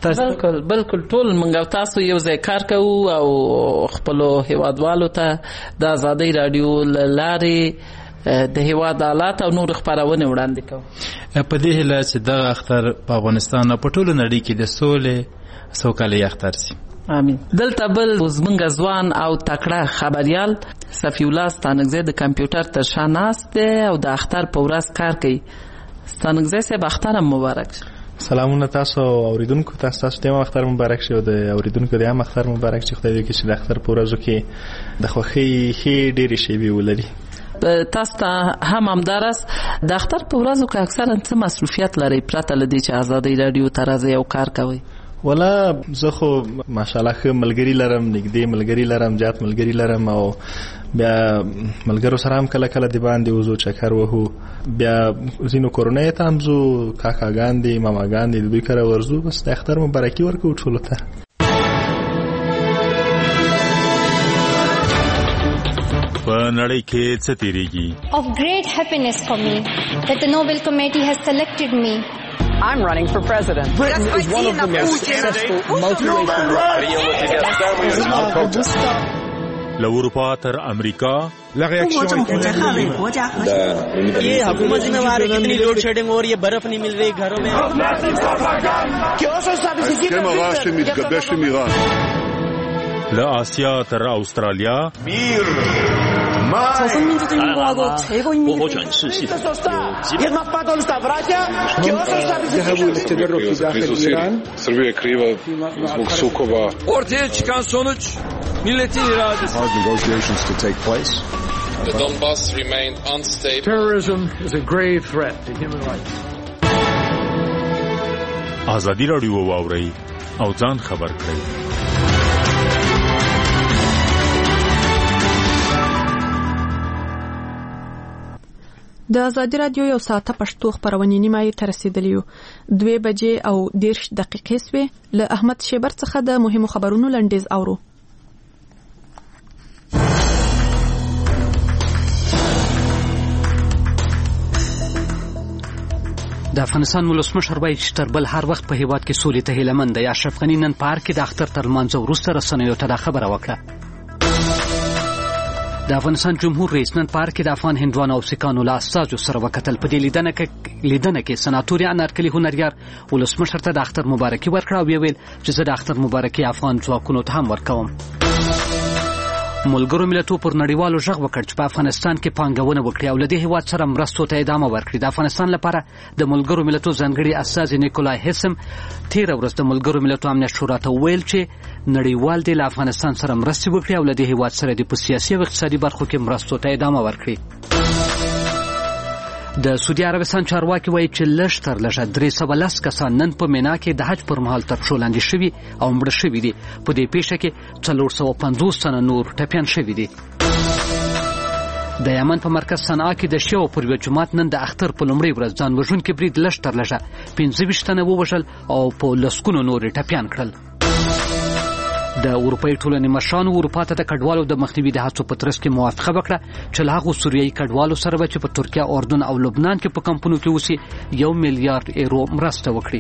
بالکل ټول موږ تاسو یو ځای کار کوو او خپل هیوادوالو ته د آزادۍ رادیو لارې د هیواد حالات او نور خبرونه وړاندې کوو. په دې هیله چې دا اختر په افغانستان او په ټولو نړۍ کې د سولې سوکالۍ اختر شي. امين. دلته بل زمونږ ځوان او تکړه خبريال صفی الله ستانګزه د کمپیوټر تر شا ناست دی او د اختر په ورځ کار کوي. ستانګزه صاحب اختر مبارک. سلامونه تاسو اوریدونکو ته، تاسو ته اختر مبارک شه او د اوریدونکو ته هم اختر مبارک شه. خدای دې چې د اختر په ورځو کې د خوښۍ ښې ډېرې شیبې ولري. تاسو ته هم همدار است. د اختر په ورځو کې اکثرا څه مصروفیت لري پرته له دې چې آزادۍ رادیو ته راځي او کار کوي؟ ولا زه خو ماشاءالله ښه ملګري لرم، نږدې ملګري لرم، جات ملګري لرم او بیا ملګرو سره هم کله کله د باندې وځو چکر وهو، بیا ځینو کورنۍ ته هم ځو، کاکاګان دي، ماماګان دي، د دوی کره ورځو. بس د اختر مبارکي ورکوو ټولو ته. په نړۍ کې څه تیریږي؟ Of great happiness for me that the Nobel Committee has selected me. I'm running for president. Britain is one of the most successful multiracial له اروپا تر امریکا ये हुकूमत जिम्मेवार है, कितनी load shedding हो रही है, बर्फ नहीं मिल रही घरों में. له آسیا تر استرالیا 朝鲜民主主义共和国최고입니다. Srbija je kriva zbog sukoba. Ortaya çıkan sonuç milletin iradesi. Negotiations to take place. The Donbass remained unstable. Terrorism is a grave threat to human rights. ازادي راډیو واورئ او ځان خبر کړئ. د ازادي راډیو یو ساعته پښتو خبرونه نیمایي تر رسیدلی 2 بجې او 10 دقیقې سوې. له احمد شیبر څخه د مهمو خبرونو لنډیز اورو. د افغانستان ولسمشر وایي چې تر بل هر وخت په هیواد کې سولې ته هیله مند دی. اشرف غني نن پارک کې د اختر تر لمانځه وروسته رسنیو ته دا خبره وکړه. د افغانستان جمهور رئیس نن پارک کې د افغان هندوانو او سیکانو له استازو سره وکتل. په دې لیدنه کې سناتور انارکلي هنریار ولسمشر ته د اختر مبارکي ورکړه او ویل چې زه د اختر مبارکي افغان ځواکونو ته هم ورکوم. ملګرو ملتونو پر نړیوالو ژغ وکړ چې په افغانستان کې پانګونه وکړي او له دې هیواد سره مرستو ته ادامه ورکړي. د افغانستان لپاره د ملګرو ملتونو ځانګړي استازي نیکولای هیسم تیر ورځ د ملګرو ملتونو امنیت شورا ته ویل چې نړیوال د افغانستان سره مرستې وکړي او له دې هیواد سره د سیاسي او اقتصادي برخو کې مرستو ته ادامه ورکړي. د سعودي عربستان چارواکي وایي چې لږ تر لږه 310 کسان نن په مینا کې د حج پر مهال تر پښو لاندې شوي او مړه شوي دي. په دې پیښه کې 450 تنه نور ټپیان شوي دي. د یمن په مرکز صنعا کې د شیعو پر یو جماعت نن د اختر په لومړۍ ورځ ځان وژونکي برید لږ تر لږه 25 تنه ووژل او په لسګونو نور ټپیان کړل. د اروپایي ټولنې مشرانو اروپا ته د کډوالو د مخنیوي د هڅو په ترڅ کې موافقه وکړه چې له هغو سوریایي کډوالو سره به چې په ترکیه، اردن او لبنان کې په کمپونو کې اوسي 1 میلیارډ یورو مرسته وکړي.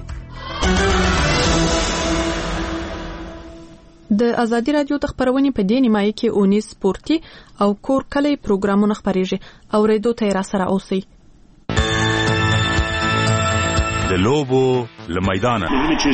د ازادي راډیو د خبرونې په دې نیمایي کې اونیز سپورتي او کور کلی پروګرامونه خبرېږي. اوریدو ته را سره اوسئ. د لوبو له میدانه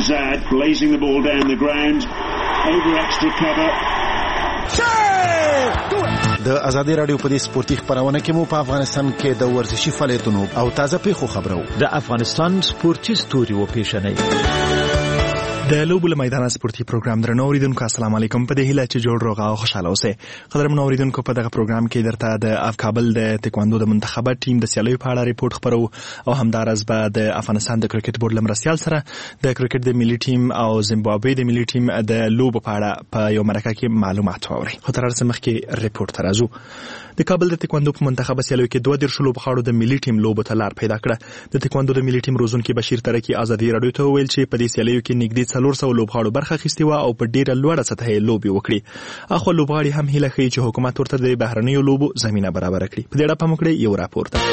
د ازادي راډیو په دې سپورتي خبرونه کې مو په افغانستان کې د ورزشي فعالیتونو او تازه پیښو خبرو. د افغانستان سپورتي ستوري و پیښنې د لوبو له میدان سپورتي پروګرام درنو اوریدونکو السلام علیکم. په دې هیله چې جوړ روغ او خوشاله اوسئ. قدرمن اوریدونکو په دغه پروګرام کې درته د کابل د تکواندو د منتخب ټیم د سیالیو په اړه ریپورت خبرو او همدارس به د افغانستان د کرکټ بورډ لمرسیال سره د کرکټ د ملي ټیم او زیمبابوې د ملي ټیم د لوبو په اړه په یو مرکه کې معلومات واوري. خو تر هغه مخکې ریپورت راځو. د کابل د تکواندو په منتخب سیالیو کې 22 لوبغاړو د ملي ټیم لوبو ته لار پیدا کړه. د تکواندو د ملي ټیم روزونکي بشیر ترکی ازادي راډیو ته ویل چې په دې سیالیو کې نږدې 400 لوبغاړو برخه اخیستې و او په ډیره لوړه سطحه لوبي وکړي. اخو لوبغاړي هم هیله کوي چې حکومت ورته د بهرنیو لوبو زمينه برابر کړي. په دې اړه پام وکړئ یو راپور ده.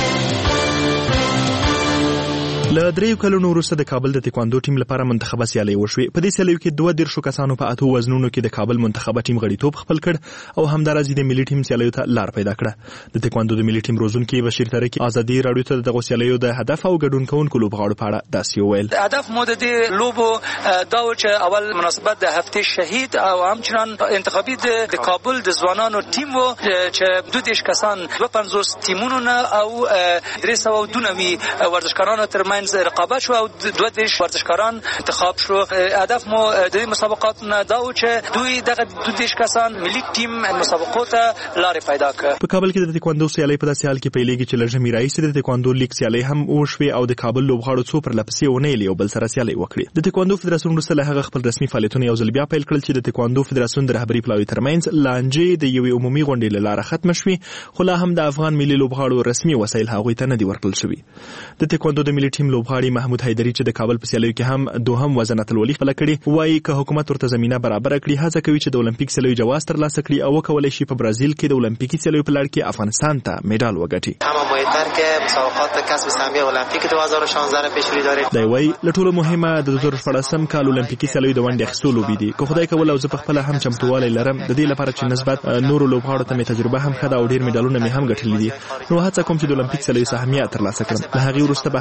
له 3 کلونو وروسته د کابل د تکواندو ټیم لپاره منتخبه سیالي وشوه. په دې سیالیو کې 22 کسانو په 8 وزنونو کې د کابل منتخبه ټیم غړیتوب خپل کړ او همدارس د ملي ټیم سیالیو ته لار پیدا کړه. د تکواندو د ملي ټیم روزونکي بشیر ترکی ازادي راډیو ته د سیالیو د هدف او ګډون کوونکو لوبغاړو په اړه داسې وویل. هدف مو د لوبو دا و چې اول مناسبت د هفته شهید او همچنان انتخابي د کابل د ځوانانو ټیم و چې 22 کسان 52 ټیمونو او 392 ورزشکارانو ترمنځ رقابت شو او 22 ورزشکاران انتخاب شو. هدف مو د مسابقات نه دا و چې دوی دغه 22 کسان ملي ټیم مسابقات ته لارې پیدا کړ. په کابل کې د تکواندو سیالي په داسې حال کې پیلېږي چې لږه میراثي د تکواندو لیګ سیالي هم وشوي او د کابل لوبغاړو څو پر لپسې ونیل یو بل سره سیالي وکړي. د تکواندو فدراسیون وروسته له هغه خپل رسمي فعالیتونه یو ځل بیا پیل کړل چې د تکواندو فدراسیون د رهبری پلاوي ترمنځ لانجې د یوې عمومي غونډې لاره ختم شوې. خو لا هم د افغان ملي لوبغاړو رسمي وسایل هغوی ته نه دي ورکړل شوي. د تکواندو د ملي ټیم لوبغاړي محمود حیدری چې د کابل په سیالیو کې هم دوهم وزن اتلولي خپل کړي وایي که حکومت ورته زمينه برابر کړي هڅه کوي چې د اولمپیک سیالیو جواز ترلاسه کړي او وکولای شي په برازیل کې د اولمپیکي سیالیو په لړ کې افغانستان ته مډال وګټي. اما مهمتر که مسابقات کسب سهمیه المپیک 2016 پیشبری دارید. دا وایي له ټولو مهمه د 2014 کال اولمپیکي سیالیو د ونډې اخیستو لوبې دي. که خدای کول او زه په خپل هم چمتووالی لرم د دې لپاره چې نسبت نورو لوبغاړو ته مې تجربه هم ښه ده او ډیر مډالونه مې هم ګټلي دي. نو هڅه کوم چې د اولمپیک سیالیو سهمیه ترلاسه کړم. له هغې وروسته به هڅه وکړم چې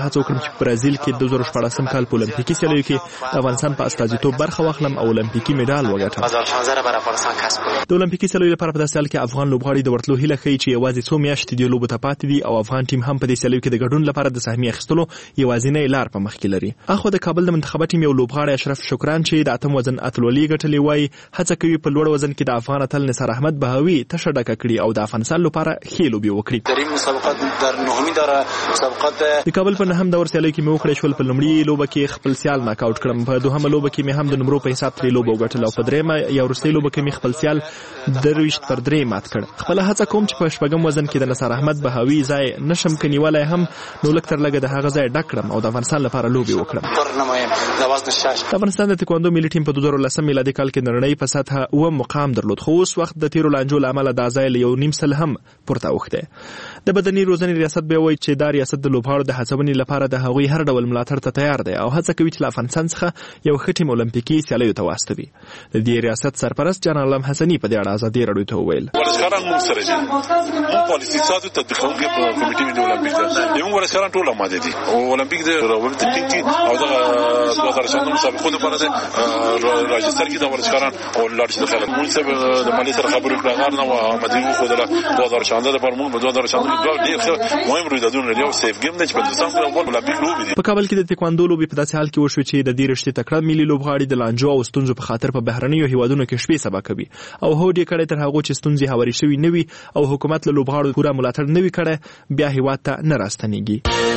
برازیل کې 2014 کال په اولمپیکي سیالیو کې افغانستان په استازیتوب برخه واخلم او اولمپیکي میډال وګټم. 2016 برای افغانستان کسب کړ. د اولمپیکي سیالیو لپاره په داسې حال کې افغان لوبغاړي د ورتلو هیله کوي چې یوازې څو میاشتې د لوبو ته پاتې دي او افغان ټیم هم په دې سیالیو کې د ګډون لپاره د سهمیې اخیستلو یوازینۍ لار په مخ کې لري. اخو د کابل د منتخب ټیم یو لوبغاړی اشرف شکران چې د اتم وزن اتلولي ګټلې وای هڅه کوي په لوړ وزن کې د افغان اتل نثار احمد بهاوي تشه ډکه کړي او د افغانستان لپاره ښې لوبې وکړي. در این مسابقات در نهمین دوره مسابقات د کابل په نهم دور سیالیو کې مې وکړې شول. په لومړي لوبه کې خپل سیال ناک آوټ کړم، په دوهمه لوبه کې مې هم د نمرو په حساب ترې لوبه وګټله او په درېیمه یا وروستۍ لوبه کې مې خپل سیال 23-3 مات کړ. خپله هڅه کوم چې په شپږم وزن کې د نثار احمد بهاوي ځای نشم کنیولی هم نو لږ تر لږه د هغه ځای ډک کړم او د افغانستان لپاره لوبې وکړم. د افغانستان د تکواندو ملي ټیم په 2010 میلادي کال کې نړۍ په سطحه 9 مقام درلود، خو اوس وخت د تیرو لانجو له امله دا ځای له یو نیم سل هم پورته اوښتی. د بدني روزنې ریاست به وایي چې دا ریاست د لوبغاړو د هڅونې لپاره د هغوی هر ډول ملاتړ ته تیار دی او هڅه کوي چې له افغانستان څخه یو ښه ټیم اولمپیکي سیالیو ته واستوي. د دې ریاست سرپرست جان عالم حسني په دې اړه ازادي راډیو ته وویل: ورزشکاران موږ سره دي، موږ پالیسي ساتو تطبیقوونکي په کمیټې ملي اولمپیک ده. موږ ورزشکاران ټول آماده دي او اولمپیک د روابط ټینګي او د 2014 مسابقو لپاره د راجستر کې د ورزشکاران او لاړ شي خلک موږ سره د مالی سره خبرو کړه نه و آماده یو خو د 2014 لپاره موږ په 2014 کې ډېر مهم رویدادونه لري او سیف ګیم نه چې په دسمبر کې اولمپیک لوبې دي. په کابل کې د تکواندو لوبې په داسې حال کې وشو چې د دې رشتې تکړه ملي لوبغاړي د لانجو او ستونزو په خاطر په بهرنیو هیوادونو کې شپې سبا کوي او هوډ یې کړی تر هغو چې ستونزې هوارې شوي نه وي او حکومت له لوبغاړو پوره ملاتړ نه وي کړی بیا هیواد ته نه راستنېږي.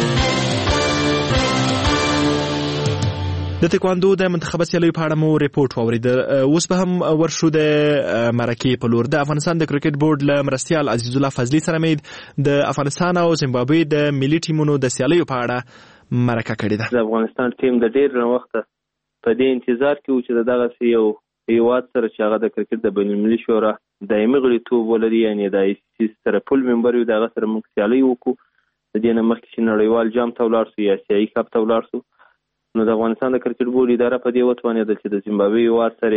د تکواندو د منتخبه سیالیو په اړه مو ریپورټ واورید. اوس به هم ورشو د مرکې په لور. د افغانستان د کرکټ بورډ له مرستیال عزیز الله فضلي سره مې د افغانستان او زیمبابوې د ملي ټیمونو د سیالیو په اړه مرکه کړې ده. د افغانستان ټیم د ډېر وخته په دې انتظار کې و چې دغسې یو هیواد سره چې هغه د کرکټ د بین المللي شورا دایمي غړیتوب ولري، یعنې د آی سی سی سره فول ممبر وي، د هغه سره موږ سیالۍ وکړو. د دې نه مخکې چې نړیوال جام ته ولاړ سو یا اسیایي کپ ته ولاړ سو، نو د افغانستان د کرکټ بورډ اداره په دې وتوانېدل چې د زیمبابوې هیواد سره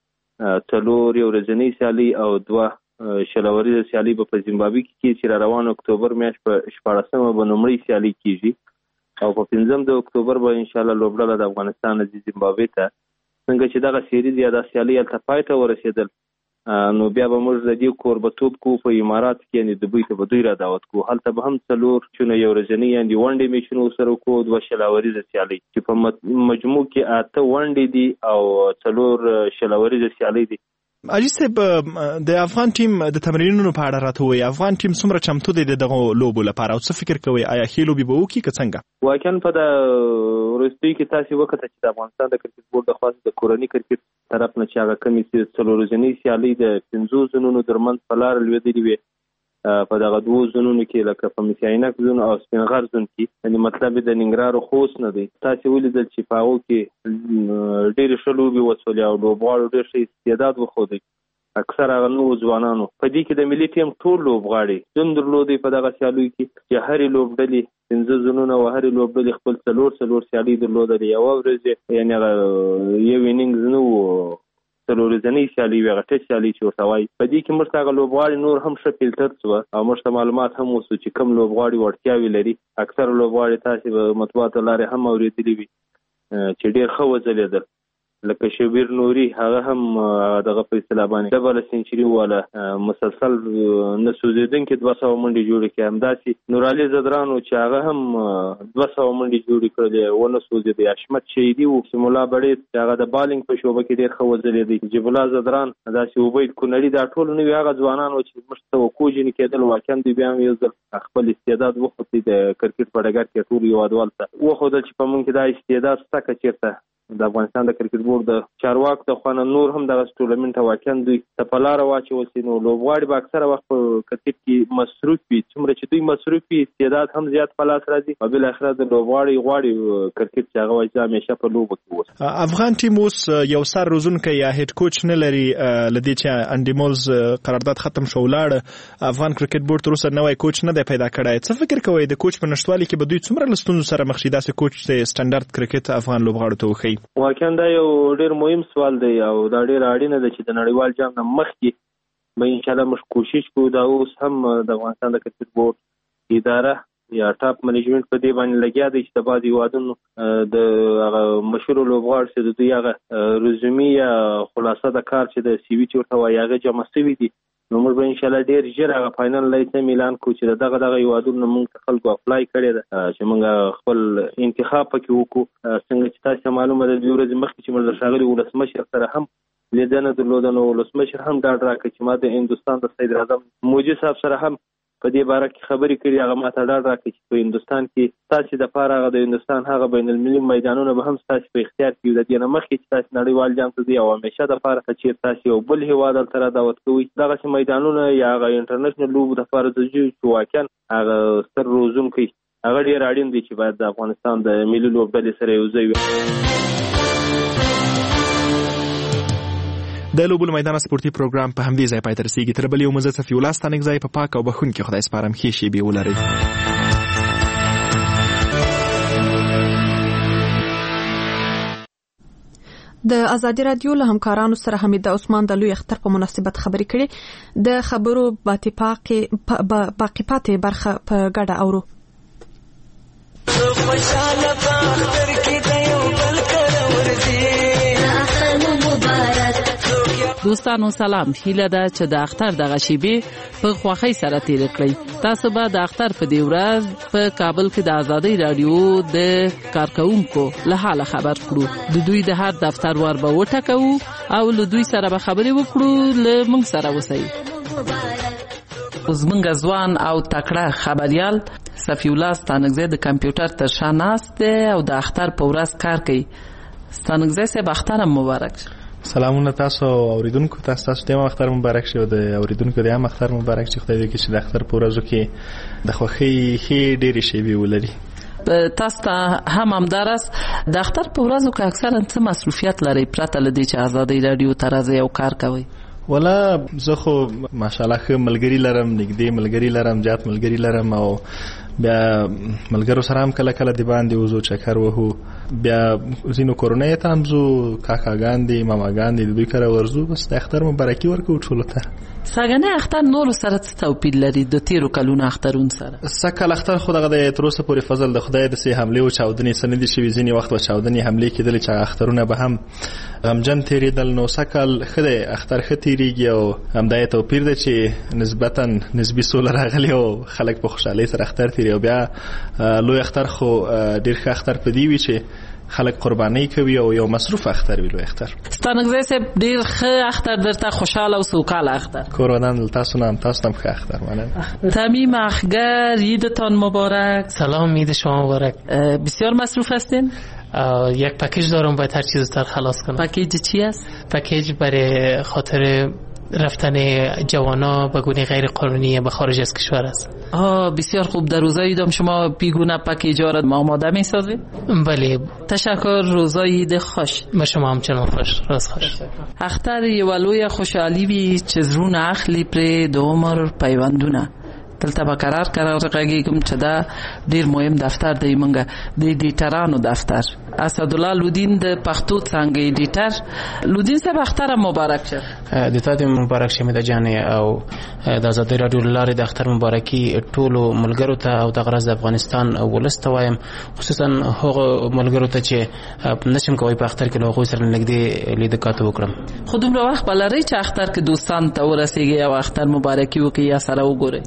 4 یو ورځنۍ سیالۍ او 2 شلوریزه سیالۍ به په زیمبابوې کې چې را روان اکتوبر میاشت په 14مه به لومړۍ سیالۍ کیږي او په 5 د اکتوبر به ان شاء الله لوبډله د افغانستان د زیمبابوې ته څنګه چې دغه سیریز یا د سیالۍ هلته پای ته ورسېدل، نو بیا به موږ د دې کوربتوب کوو په امارات کې، یعنې دوبۍ ته به دوی را دعوت کوو. هلته به هم 4 چونه یو ورځنۍ یعنې ونډې میچونه ورسره وکړو، 2 شلوریزه سیالۍ چې په مجموع کې 8 ونډې دي او 4 شلوریزه سیالۍ دي. عزیز صاحب، د افغان ټیم د تمرینونو په اړه راته وایي، افغان ټیم څومره چمتو دی دغه لوبو لپاره او څه فکر کوئ آیا ښې لوبې به وکړي که څنګه؟ واقعا په د وروستیو کې تاسې وکړه چې د افغانستان د کرکټ بورډ د خوا د کورني کرکټ طرف نه چې هغه کمې 4 ورځنۍ سیالۍ د 5 زونونو ترمنځ په لاره لوېدلې وې، په دغه 2 زونونو کې لکه په مسیاینک زون او سپین غر زون کې، یعنې مطلب د ننګرهار خوست نه دی. تاسې ولیدل چې په هغو کې ډېرې ښه لوبې وشولې او لوبغاړو ډېر ښه استعداد وښودی. اکثر هغه نوو ځوانانو په دې کې د ملي ټیم ټول لوبغاړي ژوند درلودی په دغه سیالیو کې چې هرې لوبډلې 15 زونونه او هرې لوبډلې خپل 4 سیالۍ درلودلې. یوه ورځ یعنې هغه یو انینګز نه و، 4 ورځنۍ سیالۍ وې، هغه ټچ سیالۍ چې ورته وایي. په دې کې موږ ته هغه لوبغاړي نور هم ښه فلټر شوه او موږ ته معلومات هم وسو چې کوم لوبغاړي وړتیاوې لري. اکثر لوبغاړي تاسې به مطبوعاتو لارې هم اورېدلي وي چې ډېر ښه وځلېدل، لکه شبیر نوري، هغه هم دغه په اصطلاح باندې ډبل سنچري والا مسلسل نه سوځېدونکي 200 منډې جوړې کړې. همداسې نورعلي زدرانو چې هغه هم 200 منډې جوړې کړلې ونه سوځېدی. حشمت شهیدي و، سیمولا بړې چې هغه د بالینګ په شعبه کې ډېر ښه وځلېدی. جیب الله زدران، داسې عبید کونړي، دا ټول نوي هغه ځوانان و چې موږ توقع ځینې کېدل. واقعا دوی بیا هم یو ځل خپل استعداد وښودی د کرکټ په ډګر کې ټولو هېوادوالو ته وښودل چې په موږ کې دا استعداد شته که چېرته د افغانستان د کرکټ بورډ د چارواکو د خوا نه نور هم دغه ټورنمنټ ته واقعا دوی ته په لاره واچول سي، نو لوبغاړي به اکثره وخت په کرکټ کې مصروف وي. څومره چې دوی مصروف وي استعداد هم زیات په لاس راځي او بالاخره د لوبغاړي غواړي کرکټ چې هغه وایي چې همیشه په لوبو کې اوسي. افغان ټیم اوس یو سر روزونکی یا هیډ کوچ نه لري، له دې چې انډیمولز قرارداد ختم شو ولاړ. افغان کرکټ بورډ تر اوسه نوی کوچ نه دی پیدا کړی. څه فکر کوئ د کوچ په نشتوالي کې به دوی څومره له ستونزو سره مخ شي داسې کوچ د سټنډرډ کرکټ افغان لوبغاړو ته وښيي؟ واقعا دا یو ډېر مهم سوال دی او دا ډېر اړینه ده چې د نړیوال جام نه مخکې به انشاءالله موږ کوشش کوو دا اوس هم د افغانستان د کرکټ بورډ اداره یا ټاپ منیجمنت په دې باندې لګیا دی چې د بعض هیوادونو د مشهور لوبغاړو چې د دوی هغه رزومي یا خلاصه د کار چې د سی وي چې ورته وایي هغه جمع شوي دي. نو موږ به انشاءالله ډېر ژر هغه فاینل لیست هم اعلان کړو چې دغه هیوادونو موږ ته خلکو اپلای کړی ده چې موږ خپل انتخاب پکې وکړو. څنګه چې تاسو معلومه ده 2 ورځې مخکې چې موږ ښاغلي ولسمشر سره هم لیدنه درلوده، نو ولسمشر هم ډاډ راکړ چې ما د هندوستان د صدر اعظم مودي صاحب سره هم په دې باره کې خبرې کړي. هغه ما ته ډاډ راکړ چې په هندوستان کې تاسو د پاره هغه د هندوستان هغه بین المللي میدانونه به هم تاسو په اختیار کې د دې نه مخکې چې تاسو نړیوال جام ته دی او همیشه د پاره چې تاسو یو بل هیواد تر دعوت کوي دغه میدانونه یا هغه انټرنیشنل لوب د پاره د جو واقعا هغه ستر روزون کوي هغه ډیر اړین دي چې باید د افغانستان د ملي لوبډلې سره یو ځای وي. د لوبو میدان سپورتي پروګرام په همدې ځای پای ته رسیږي. تر بل یو مزه صفي الله ستانک ځای په پاک او بخون کې خدای سپارم ښې شېبې ولرئ. د ازادي رادیو له همکارانو سره حمید عثمان د لوی اختر په مناسبت خبرې کړي. د خبرو باقی پاتې برخه په ګډه اورو. دوستانو سلام، هیله ده چې د اختر د غشيبې په خوښۍ سره تیر کړئ. تاسو به د اختر په دی ورځ په کابل کې د ازادي رادیو د کارکونکو له حاله خبر کړو. د دوی د هر دفتر ور به وټکو او له دوی سره به خبرې وکړو. له موږ سره اوسئ. زمونږ ځوان او تکړه خبريال صفي الله ستانکزی د کمپیوټر تر شا ناست دی او د اختر په ورځ کار کوي. ستانکزی صاحب اختر مبارک. سلامونه تاسو اوریدونکو تاسو ته اختر مبارک شه او د اوریدونکو د هم اختر مبارک چې خدای دې کې چې د اختر په ورځو کې د خوښۍ ښې ډېرې شیبې ولري. تاسو ته هم همدارس د اختر په ورځو کې اکثرا څه مصروفیت لري پرته له دې چې ازادي رادیو ته راځي او کار کوي؟ ولا زه خو ماشاءالله ښه ملګري لرم، نږدې ملګري لرم، زیات ملګري لرم او بیا ملګرو سره هم کله کله د باندې وزو چکر وهو. بیا زینو کورونې ته هم زو، کاکاګان دي، ماماګان دي، د دوی کره ورزو. بس د اختر مبارکي ورکو ټولو ته. څنګه اختر نور سره څه توپیر لري د تیرو کلونو اخترون سره؟ سکه اختر خو دغه د تر اوسه پورې فضل د خدای د سي حمله او چاودنې سندې شوي. ځینې وخت و چاودنې حمله کېدل چې اخترونه به هم غمجن تیریدل. نو سکه خدای اختر ختیریږي او همدای توپیر ده چې نسبتا نسبی سول راغلی او خلک په خوشحالۍ سره اختر تیری. او بیا لوی اختر خو ډیر ښه اختر پدی وی چې خلک قرباني کوي او یو مصروف اختر وی. لوی اختر ستانکزی صاحب ډیر ښه اختر درته خوشاله او سوکاله اختر. کورونان تاسو هم ښه اختر مننه. تمیم اخگر عیدتان مبارک. سلام، عید شما مبارک. بسیار مصروف هستین؟ یک پکیج دارم باید هر چیز رو خلاص کنم. پکیج چی است؟ پکیج برای خاطر رفتن جوانا به گونه غیر قانونی به خارج از کشور است. بسیار خوب. در روزای عید شما بیگونه پکیج‌ها را آماده می‌سازید؟ بله. تشکر. روزای عید خوش. به شما همچنان خوش. روز خوش. اختر یوالوی خوشحالی وی چې زړونه اخلي پرې د عمر پیوندونه. دلته به قرار غږیږم چې دا ډیر مهم دفتر دی منګه د ایډیټرانو دفتر. اسدالله لودین د پښتو څنګه ایډیټر. لودین صاحب اختر مبارک شه. د تاسو مبارک شه مې د جانې او د ازادي رادیو لارې د اختر مبارکي ټولو ملګرو ته او د غرض افغانستان ولست وایم، خصوصا هغه ملګرو ته چې نشم کوي په اختر کې له هغوی سره نږدې لید کاته وکړم. خو دومره وخت بلري چې اختر کې دوستان ته ورسیږي او اختر مبارکي وکړي یا سره وګوري؟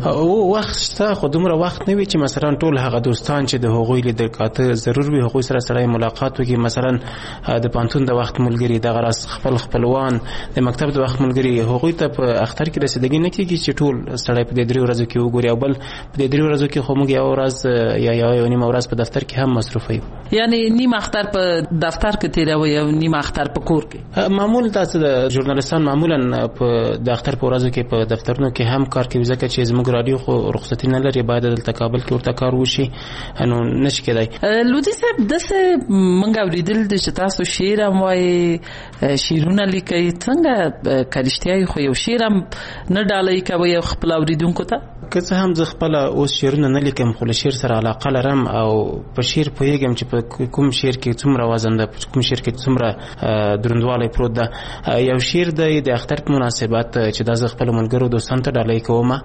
او وخت شته، خو دومره وخت نه وي چې مثلا ټول هغه دوستان چې د هغوی لید کاته ضرور وي هغوی سره ملاقات وکړي. مثلا د پانتون د وخت ملګری، د غرض خپلوان، د مکتب د وخت ملګری، هغوی ته په اختر کې رسیدګي نه کیږي چې ټول سړی په دې درې ورځو کې وګوري. او بل په دې درې ورځو کې خو موږ یو ورځ یا یو نیم ورځ په دفتر کې هم مصروف یو. یعنی نیم اختر په دفتر کې تیروي او نیم اختر په کور کې؟ معمول تاسو د ژورنالیستان معمولا په د اختر په ورځو کې په دفترونو کې هم کار کوي، ځکه چې زموږ رادیو خو رخصتي نه لري، باید دلته کابل کې ورته کار وشي. نو نشي کېدای. لودي صاحب دسه منګه اوریدل چې تاسو شعر هم وایي، شعرونه لیکئ، څنګه کریشتیای خو یو شعر هم نه ډالۍ کوي خپل اوریدونکو ته؟ که څه هم زه خپل اوس شعرونه نه لیکم خو له شعر سره علاقه لرم او په شعر پوهیږم چې په کوم شعر کې څومره وزن ده په کوم شعر کې څومره دروندوالی پروت ده. یو شعر دی د اختر په مناسبت چې دا زه خپلو ملګرو دوستانو ته ډالۍ کوم.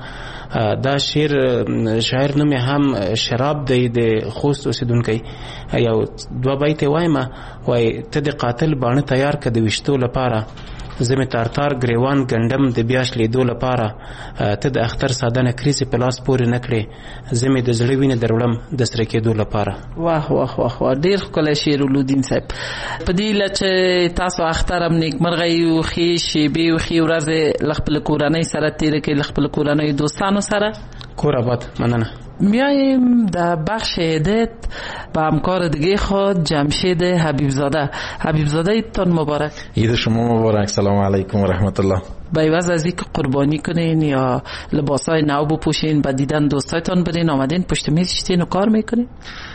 دا شعر شاعر نوم یې هم شراب دی د خوست اوسېدونکی. یو 2 بیت وایم وای ته د قاتل باڼه تیار که د ویشتو لپاره زمې تارتار ګریوان ګنډم د بیا شلیدو لپاره ته د اختر ساده نکریزې په لاس پورې نه کړې زمې د زړه وینې دروړم د سره کېدو لپاره. واه واه واه واه ډېر ښکلی شعر الودین صاحب. په دې هیله چې تاسو اختر هم نیکمرغه یو ښې شېبې او ښې ورځې له خپلې کورنۍ سره تېره کړئ له خپلو کورنیو دوستانو سره. کور آباد. مننه. میایم در بخش هدایت با همکار دیگه خود جمشید حبیبزاده. حبیبزاده ایدتان مبارک. عید شما مبارک. سلام علیکم و رحمت الله. به عوض از اینکه قربانی کنین یا لباسای نو بپوشین با دیدن دوستایتان برین آمدین پشت میز شتین و کار میکنین؟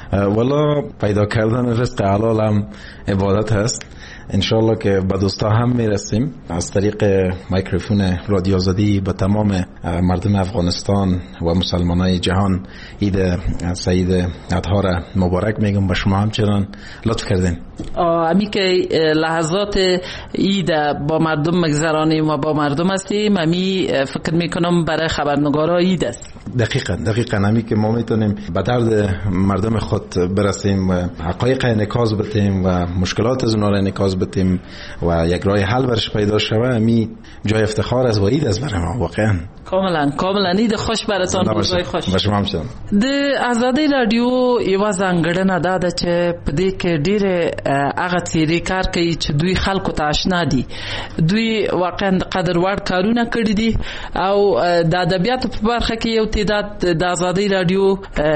والا پیدا کردن رزق حلال هم عبادت هست. انشالله که به دوستا هم میرسیم. از طریق میکروفون رادیو آزادی به تمام مردم افغانستان و مسلمانای جهان عید سعید اطهار مبارک میگم. به شما همچنان لطف کردین. امی که لحظات عید با مردم مگذرانیم و با مردم هستیم امی فکر میکنم برای خبرنگارا عید است. دقیقاً امی که ما میتونیم به درد مردم خود برسیم و حقایق انعکاس بدیم و مشکلات از اونها انعکاس بدیم و یک راه حل برش پیدا شود. امی جای افتخار است و عید است برای ما واقعا. کاملا عید خوش براتان. روزای خوش. به شما هم شد. د آزادی رادیو یو ځانګړنه ده چې په دې کې ډېر هغه څیرې کار کوي چې دوی خلکو ته آشنا دي. دوی واقعا د قدر وړ کارونه کړي دي او د ادبیاتو په برخه کې یو تعداد د آزادی رادیو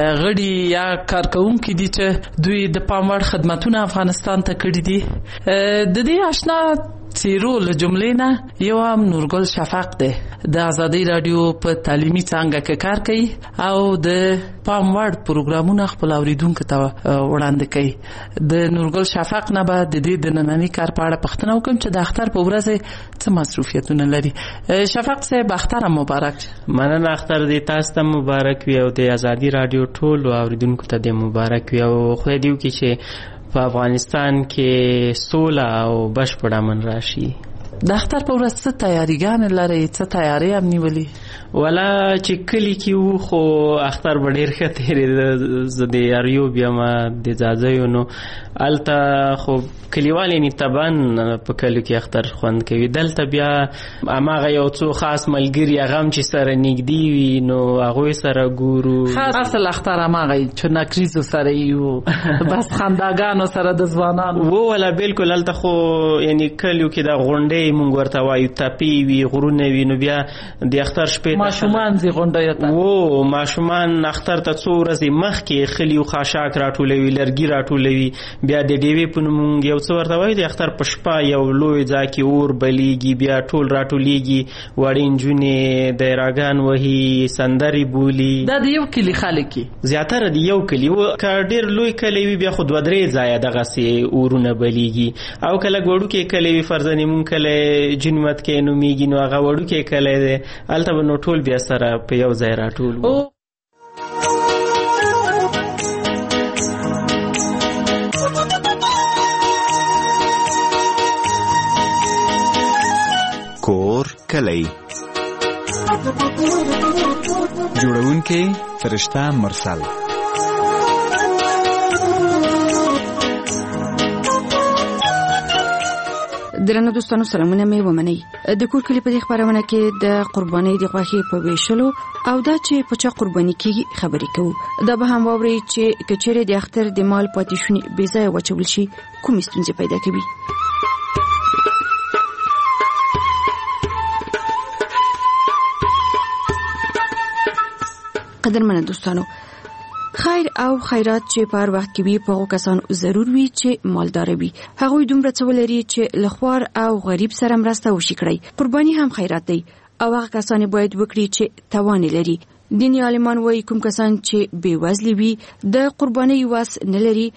غړي یا کارکونکي دي چې دوی د پام وړ خدمتونه افغانستان ته کړي دي. د دې آشنا څیرو له جملې نه یو هم نورګل شفق دی. د آزادی رادیو په تعلیمي څانګه کې کار کوي او د پام وړ پروګرامونه خپل اوریدونکو ته وړاندې کوي. د نورګل شفق نه به د دې د ننني کار په اړه پوښتنه وکړم چې د اختر په ورځ څه مصروفیتونه لري. شفق صاحب اختر مبارک. مننه. اختر دې تاسو ته مبارک وي او د آزادی رادیو ټول اوریدونکو ته دې مبارک وي او خدای دې وکړي چې په افغانستان کې سوله او بشپړ امن راشي. د اختر په ورځ څه تیاریګانې لرئ؟ څه تیاری هم نیولي؟ ولا چې کلی کې وو خو اختر به ډېر ښه تېرېده. زه د اریوب یم د ځاځیو نو هلته خو کلیوال یعنې طبعا په کلیو کې اختر خوند کوي. دلته بیا هماغه یو څو خاص ملګري هغه هم چې سره نږدې وي نو هغوی سره ګورو. اصل اختر هماغه چې نکریزو سره یو بس خنداګانو سره د ځوانانو و ولا بالکل. هلته خو یعنې کلیو کې د غونډۍ مونږ ورته وایو تپې وي غرونه وي نو بیا د اختر شپې ماشومان زی غونډۍ ته و ماشومان اختر ته څو ورځې مخکې خلی او خاشاک راټولوي لرګي راټولوي بیا د ډیوې په نوم یو څه ورته وایي د اختر په شپه یو لوی ځای کې اور بلیږي بیا ټول راټولیږي وړې نجونې دایراګان وهي سندرې بولي. دا د یو کلي خلک زیاتره د یو کلي که ډېر لوی کلی وي بیا خو 2-3 ځایه دغسې اورونه بلیږي او کله وړوکی کلی وي فرضاً مونږ کلی جنوت کې نومیږي نو هغه وړوکی کلی دی هلته به نو ټول بیا سره په یو ځای راټول. کور کلی جوړونکی فرشته مرسل. درنو دوستانو سلامونه مې ومنئ. د کور کلی په دې خبرونه کې د قربانۍ د غوښې په ویشلو او دا چې په چا قرباني کیږي خبرې کوو. دا به هم واورئ چې کچېرې د اختر د مال پاتې شونې بې ځایه واچول شي کومې ستونزې پیدا کوي. قدرمنه دوستانو، خیر او خیرات چې په هر وخت کې وي په هغو کسانو ضرور وي چې مالداره وي. هغوی دومره څه ولري چې له خوار او غریب سره مرسته وشي کړئ. قرباني هم خیرات دی او هغه کسان باید وکړي چې توان لري. دیني عالمان وایي کوم کسان چې بې وزلي وي د قربانۍ وس نه لري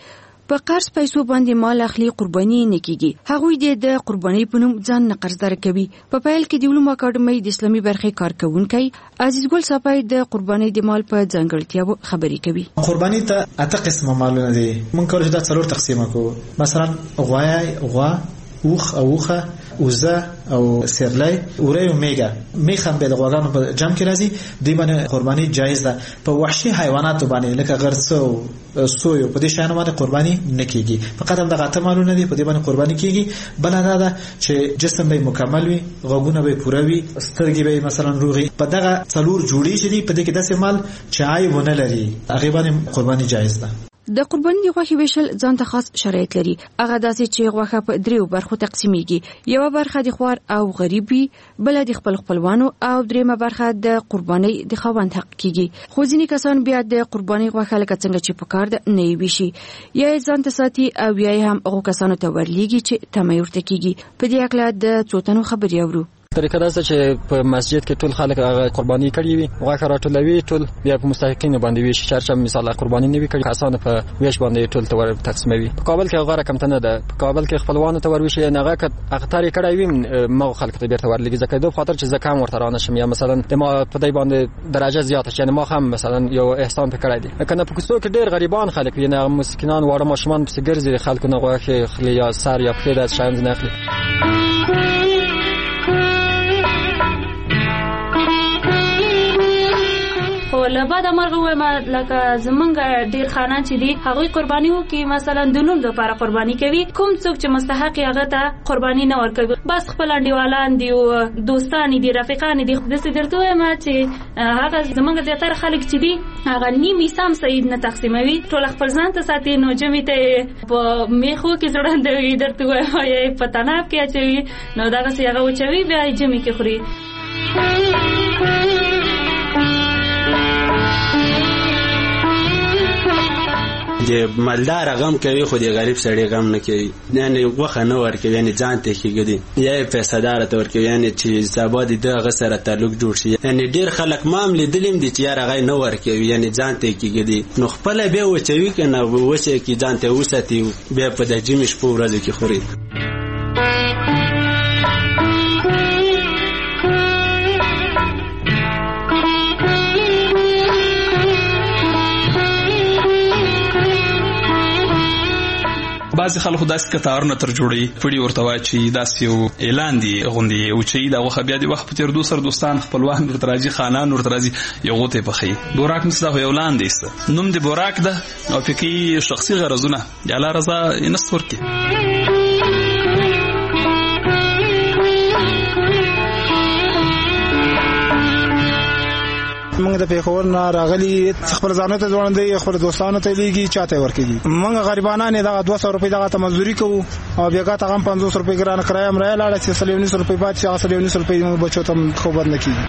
په قرض پیسو باندې مال اخلي قرباني نه کیږي. هغوی د قرباني په نوم ځان نه قرضدار کوي. په پیل کې د علومو اکاډمۍ د اسلامي برخې کارکونکي عزیز ګل صاحب د قرباني د مال په ځانګړتیاو خبرې کوي. قرباني ته اته قسمه مالونه دي. مونږ کولای شو دا څلور تقسیم کړو. مثلا غوا اوخ او اوخه وزه او سرلی اوره او میخ هم به د غواګانو په جمع کې راځي. دوی باندې قرباني جایز ده. په وحشي حیواناتو باندې لکه غرڅه او سوی په دې شانو باندې قرباني نه کیږي. فقط هم دغه مالونه دي په دې باندې قرباني کیږي. بل دا ده چې جسم به مکمل وي، غوږونه به پوره وي، سترګې به مثلا روغي. په دغه څلور جوړې چې دي په دې کې داسې مال چې عیب نه لري هغه باندې قرباني جایز ده. د قرباني د غوښې ویشل ځان ته خاص شرایط لري. هغه داسې چې غوښه په دریو برخو تقسیمیږي. یوه برخه د خوار او غریب وي، بله د خپل خپلوانو او دریمه برخه د قرباني د خاوند حق کیږي. خو ځینې کسان بیا د قرباني غوښه لکه څنګه چې په کار ده نه یې ویشي، یا یې ځان ته ساتي او یا یې هم هغو کسانو ته ورلیږي چې تمه ورته کیږي. په دې هکله د څو تنو خبرې اورو. طریقه دا چې په مسجد کې ټول خلک قرباني کړي وي، غوښه راټولوي، ټول بیا په مستحقینو باندې ویشي. چرچا مثال قرباني نه وي کړي، کسان په ویش باندې ټول ته ور تقسیموي. په کابل کې غوړه کم نه ده. په کابل کې خپلوانو ته ور ویشي، نه هغه اختاری کړی وي ما خلک ته بیرته ورلګي ځکه دوه خاطر چې زکام ورته رانه شم، یا مثلا د ما په دای باندې درجه زیاته شي، یعنی ما هم مثلا یو احسان پکړای دي. کنه په کوڅو کې ډیر غریبان خلک وي، نه مسکینان واړه ماشومان په ګرځي، خلکو نه غوښه خلی یا سر یا پښې د شاند نه اخلي. لبا د مرغ وایم لکه زمونږ ډیر خانان چې دي هغوی قرباني وکي، مثلا د نوم لپاره قرباني کوي. کوم څوک چې مستحق هغه ته قرباني نه ورکوي، بس خپل انډیوالان دي او دوستان دي، رفیقان دي. خو داسې درته وایم چې هغه زمونږ زیاتره خلک چې دي هغه نیمې سم صحیح نه تقسیموي، ټول خپل ځان ته ساتي. نو جمعې ته په میخو کې ځوړندوي، درته وایم په تناب کې اچوي، نو دغسې هغه وچوي بیا یې جمعې کې خوري. د مالدار غم کوي خو د غریب سړی غم نه کوي. یعنی غوښه نه ورکوي، یعنی ځان ته کېږي، یا پیسې دار ته ورکوي، یعنی چې سبا د دغه سره تعلق جوړ شي. یعنی ډیر خلک معاملې دلیم دي چې یار هغه نه ورکوي، یعنی ځان ته کېږي. نو خپل به وچوي کنه وڅه کې ځان ته وساتي، بیا په د جمعې شپه ورځ کې خوري. بعض خلکو داسې کتارونه تر جوړي پړي ورته واچي، داسې یو اعلان دی غوندي او چې دا وخت بیا د وخت په تیر دو سر دوستان خپلوان ورته راځي، خانان ورته راځي، یو غوته پخې بوراک مصدا یو اعلان دی ست نوم دی بوراک ده او فکری شخصي غرضونه یا الله رضا نستور کې. موږ د پیښور نه راغلي، خپل ځانو ته ځوړندې، خپل دوستانو ته لیږي، چاته ورکېږي. موږ غریبانان دغه 200 روپۍ دغه ته مزدوري کوو او بیا ته هم 500 روپۍ ګرانه کرایه هم رالاړه چې 300 روپۍ پاتې شي. هغه 300 روپۍ موږ بچو ته خبر نه کېږي.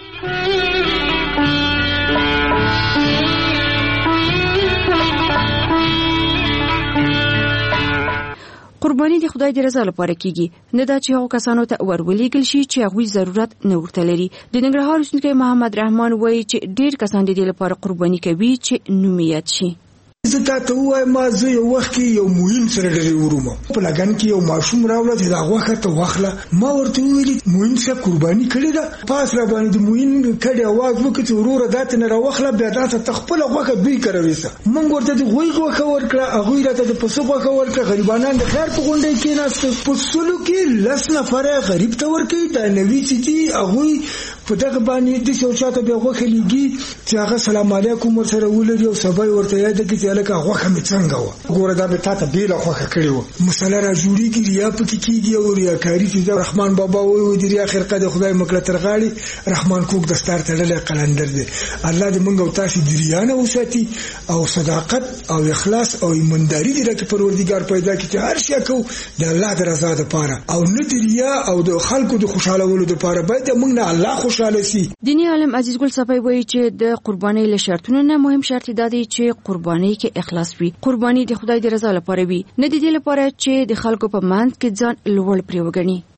قرباني د خدای د رضا لپاره کیږي، نه دا چې هغو کسانو ته ورولېږل شي چې هغوی ضرورت نه ورته لري. د ننګرهار اوسېدونکی محمد رحمان وایي چې ډېر کسان د دې لپاره قرباني کوي چې نوم یې یاد شي. زه تاسو وایم ما زه یو وخت کې یو مهم سره ډېر وروم په لګن کې یو ماشوم راوړل چې دا غوښه ته واخله. ما ورته ویل مهم څه قرباني کړی دا پاس را باندې د مهم کډه आवाज وکړي وروره دات نه راوخله بیا تاسو تخپل غوښه دوی کوي. مونږ ورته د غوښه ورکړه، هغه راته د پسو غوښه ورکړه. غریبانان د خیر په غونډه کې ناست په سلو کې لس نفر غریب ته ورکړي. دا نوې چې دي هغه په دغه باندې د شوچاته به غوښه لګي چې هغه سلام علیکم ورسره ولري او سبا ورته یاد کړي چې لکه غوښه می څنګه و ګوره دا به تاسو بیل غوښه کړی و. مسله را جوړیږي ریا پکې کیږي او ریاکاری چې رحمان بابا وایي د ریا خرقه د خدای مکړه ترغاړي. رحمان کوک دستار تړلې قلندر دی. الله دې موږ او تاسو د ریا نه وساتي او صداقت او اخلاص او ایمانداری دې راکې پروردګار پیدا کړي چې هر شي کو د الله د رضا لپاره او نه د ریا او د خلکو د خوشاله ولود لپاره. باید موږ نه الله خوشاله سي. دینی عالم عزیز ګل صفای وایي چې د قربانۍ له شرطونو نه مهم شرط دی چې قربانۍ کې اخلاص وي. قرباني د خدای د رضا لپاره وي، نه د دې لپاره چې د خلکو په منځ کې ځان لوړ پرې وګڼي.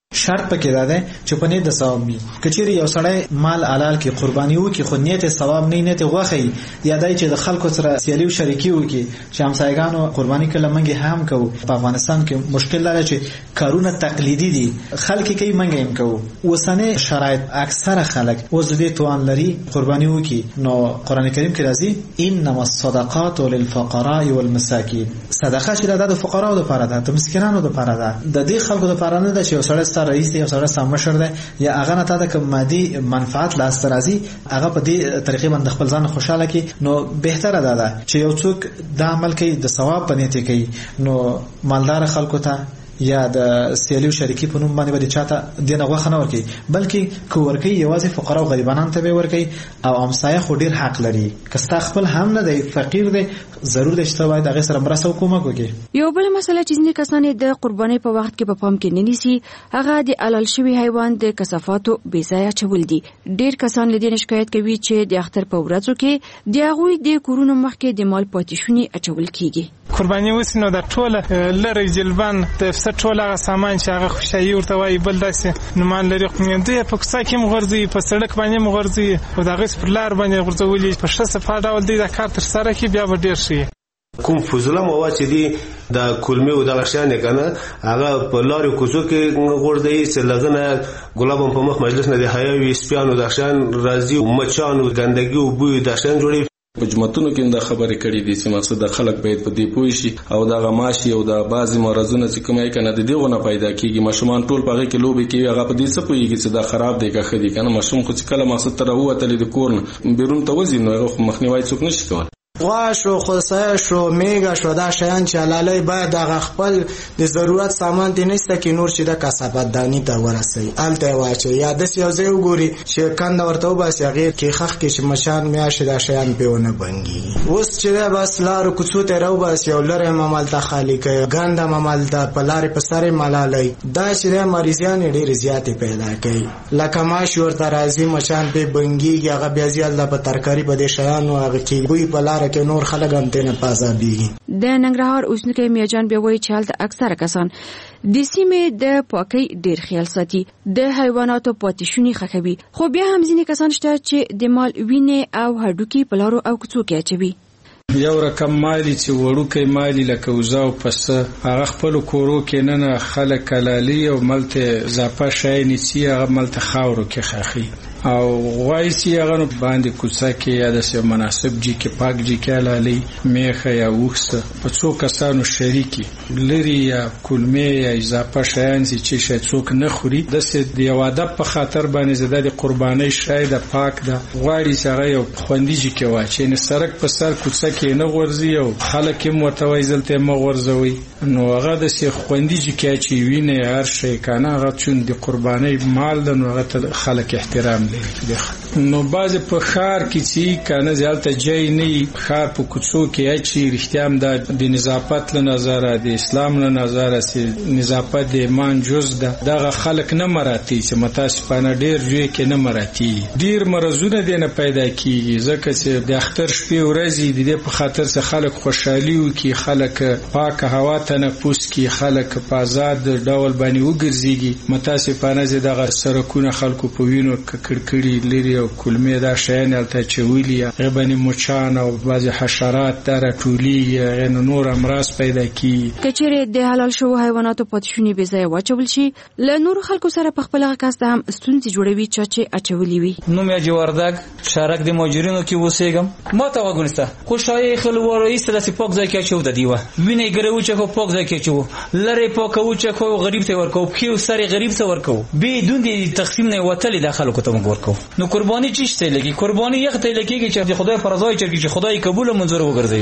شرط پکې دا ده چې په نیت د ثواب وي. کچېرې یو سړی مال حلال کې قرباني وکړي خو نیت ثواب نه نیت غوښي یا دای چې د خلکو سره سیالي او شریکي وکړي چې همسایګانو قرباني کله منګي هم کوو. په افغانستان کې مشکل لري چې کارونه تقلیدي دي خلک کوي منګي هم کوو. وسنه شرایط اکثره خلک اوس دې توان لري قرباني وکړي نو قران کریم کې راځي انما الصدقات للفقراء والمساکین. صدقه چې د فقراو لپاره ده د مسکینانو لپاره ده د دې خلکو لپاره نه ده چې سړی رئیس دی او سره سم مشر دی یا هغه نه تا د مادي منفعت لاس راځي هغه په دې طریقې باندې خپل ځان خوشاله کی نو بهتره ده چې یو څوک د عمل کوي د ثواب په نیت کوي نو مالدار خلکو ته یا د سیالیو شریکی په نوم باندې به چاته دینه غوښه نه ورکي بلکې کو ورکي یوازې فقرا او غریبانو ته به ورکي او امسایه خو ډیر حق لري کستا خپل هم نه دی فقیر دی ضرور د اشتباه د غیر مرسته حکومت کوي. یو بل مسله چې ځینې کسان د قرباني په وخت کې په پام کې نه نیسي هغه د حلال شوی حیوان د کثافاتو بې ځایه چول دي. ډیر کسان لدې شکایت کوي چې د اختر په ورځو کې د هغوی د کورونو مخکې د مال پاتیشونی اچول کیږي. قرباني وسنو د ټوله لری جلبان د ټوله هغه سامان چې هغه خوشایي ورته وایي بل داسې نومان لري خو دوی په کوڅه کې مغرضي په سړک باندې مغرضي او د هغې پر لار باندې غورځولي په ښه صفا ډول دوی دا کار ترسره کړي بیا به ډېر ښه کوم فضوله مواد چې دي د کلمې او دغه شیان یې کنه هغه په لارو کوڅو کې غورځي چې لغنه ګلاب په مخ مجلس نه دی حیاوي سپیانو د شان راځي مچانو ګندګي او بوی د شان جوړي. په جمعتونو کې د خبرې کړې دي چې مقصد د خلک باید په دې پوه شي او د غماشي او د بعضي مرزونه چې کومه کنه د دې غونه پیدا کیږي مشومان ټول په هغه کې لوبي کوي هغه په دې څه پوهیږي چې دا خراب دی که خدي کنه مشوم خو چې کله مقصد تر هوته د کورن بیرون ته وځي نو هغه مخنیوي څوک نشي کولای. غوا شو خصه شو میګه شو دا شیان چې حلالي باید د خپل د ضرورت سامان دي نشته کې نور چې د کسبت دانی ته ورسي الته واچي یا د یو ځای وګوري چې کند ورته وباسي غیر کې خخ کې چې مشان میاشه دا شیان پیونه بنګي اوس چې بس لار کوڅو ته راو باسي او لره ممال ته خالق ګنده ممال ته پلار په سره ملالي دا چې مریضان ډېر زیات پیدا کوي لکه ماش ورته راځي مشان په بنګي هغه بیا زیات په ترکاری په دې شیان او هغه کې وی په لار کې نور خلک هم تنه پازابي. د ننګرهار اوسنکي میاجان بیا وایي چې هلته اکثره کسان د سیمې د پاکۍ ډیر خیال ساتي د حیواناتو پاتیشونی خخوي خو بیا هم ځینې کسان شته چې د مال وینې او هډوکي په لارو او کوڅو کې اچوي. یو رقم مالی چې وړوکی مالی لکه وزه او پسه هغه خپلو کورو کې نه خلک کلالي او ملته اضافه شی نیسي هغه ملته خاورو کې خاخي او غوای چې هغه باندې کوڅه کې یا د مناسب جی کې پاک جی کې حلالي میخه یا وښه په څو کسانو شریکي لري یا کلمې یا اضافه شیان چې شي څوک نه خوري د سې یو ادب په خاطر باندې زده د قرباني شای د پاک د غواړي چې یو خوندې جی کې واچي نه سرک په سر کوڅه کې نه غورځي او خلک یې متوي ځلته مغورځوي نو هغه د سې خوندې جی کې چې ویني هر شي کنه هغه چون د قرباني مال د نو هغه خلک احترام نو باز په خار کې چې کنه ځالته جای نه خار په کوڅو کې اچي رښتیام د نظافت له نظره د اسلام له نظره سي نظافت د ایمان جز ده دغه خلک نه مراتي چې متاسفانه ډیر جوی کې نه مراتي ډیر مرزونه دي نه پیدا کیږي ځکه چې د اختر شپې ورځي د په خاطر څخه خلک خوشحالي وکي خلک پاک هوا تنفس کی خلک په آزاد ډول باندې وګرځيږي متاسفانه دغه سرکونه خلکو په وینو کړي لري او کلمې دا شیان الته چويلي غبني مچان او بعض حشرات در ټولي غن نور امراض پیدا کی کچره د حلال شو حیواناتو پاتشونی به ځای واچول شي له نور خلکو سره په خپل غکاست هم ستونزې جوړوي چې اچولي وي. نو مې جوړدګ شارک د ماجرینو کې وسېګم ما ته وګورسته خوشاله خلوار رئیس د سپاک ځای کې چود دیوه ویني ګرو چې کو پاک ځای کې چو لری پاکو چې کو غریب ته ورکو خو سری غریب ته ورکو به دون دي تقسیم نه وتل داخله کو ته ورکو نو قربانی چی شته لګي قربانی یو ته لګي چې خدای فرضای چې خدای قبول منظور وګرځي.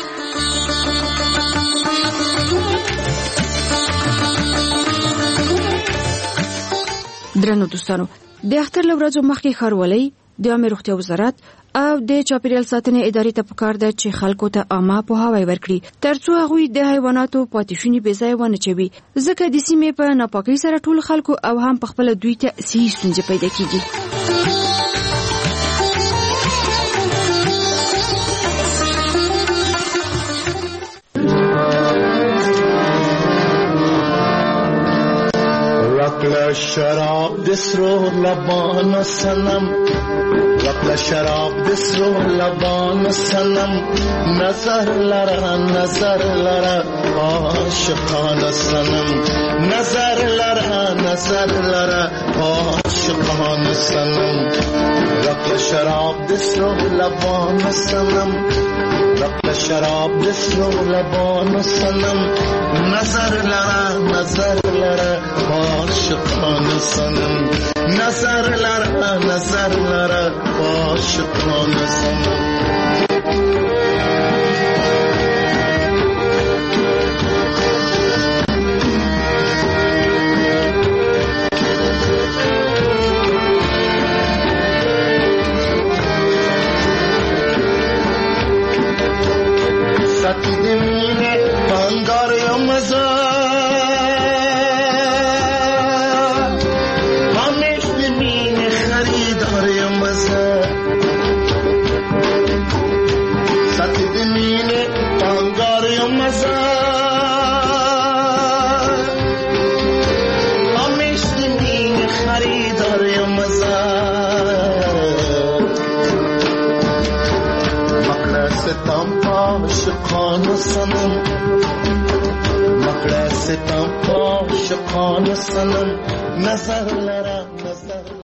درنو دوستانو د اختر لورځو مخکې خارولۍ د عامه روغتیا وزارت او د چاپیریال ساتنې ادارې ته پکار ده چې خلکو ته عامه پوهاوی ورکړي ترڅو هغوی د حیواناتو پاتیشونی بې ځای ونه چوي ځکه د سیمې په ناپاکۍ سره ټول خلکو او هم په خپل دوی ته صحي ستونزې پیدا کیږي. شراب دسرو لبان سنم رقل شراب دسرو لبان سنم نظر لرا عاشقان سنم نظر لرا عاشقان سنم رقل شراب دسرو لبان سنم رقل شراب دسرو لبان سنم نظر لرا عاشقان سنم نظر لرا عاشقان سنم ساتی دمینه بانگار یا مزا همیش دمینه خریدار یا مزا ساتی دمینه بانگار یا مزا همیش دمینه خریدار یا مزا ستم عاشقان سنم مکړه ستم عاشقان سنم نظر لرا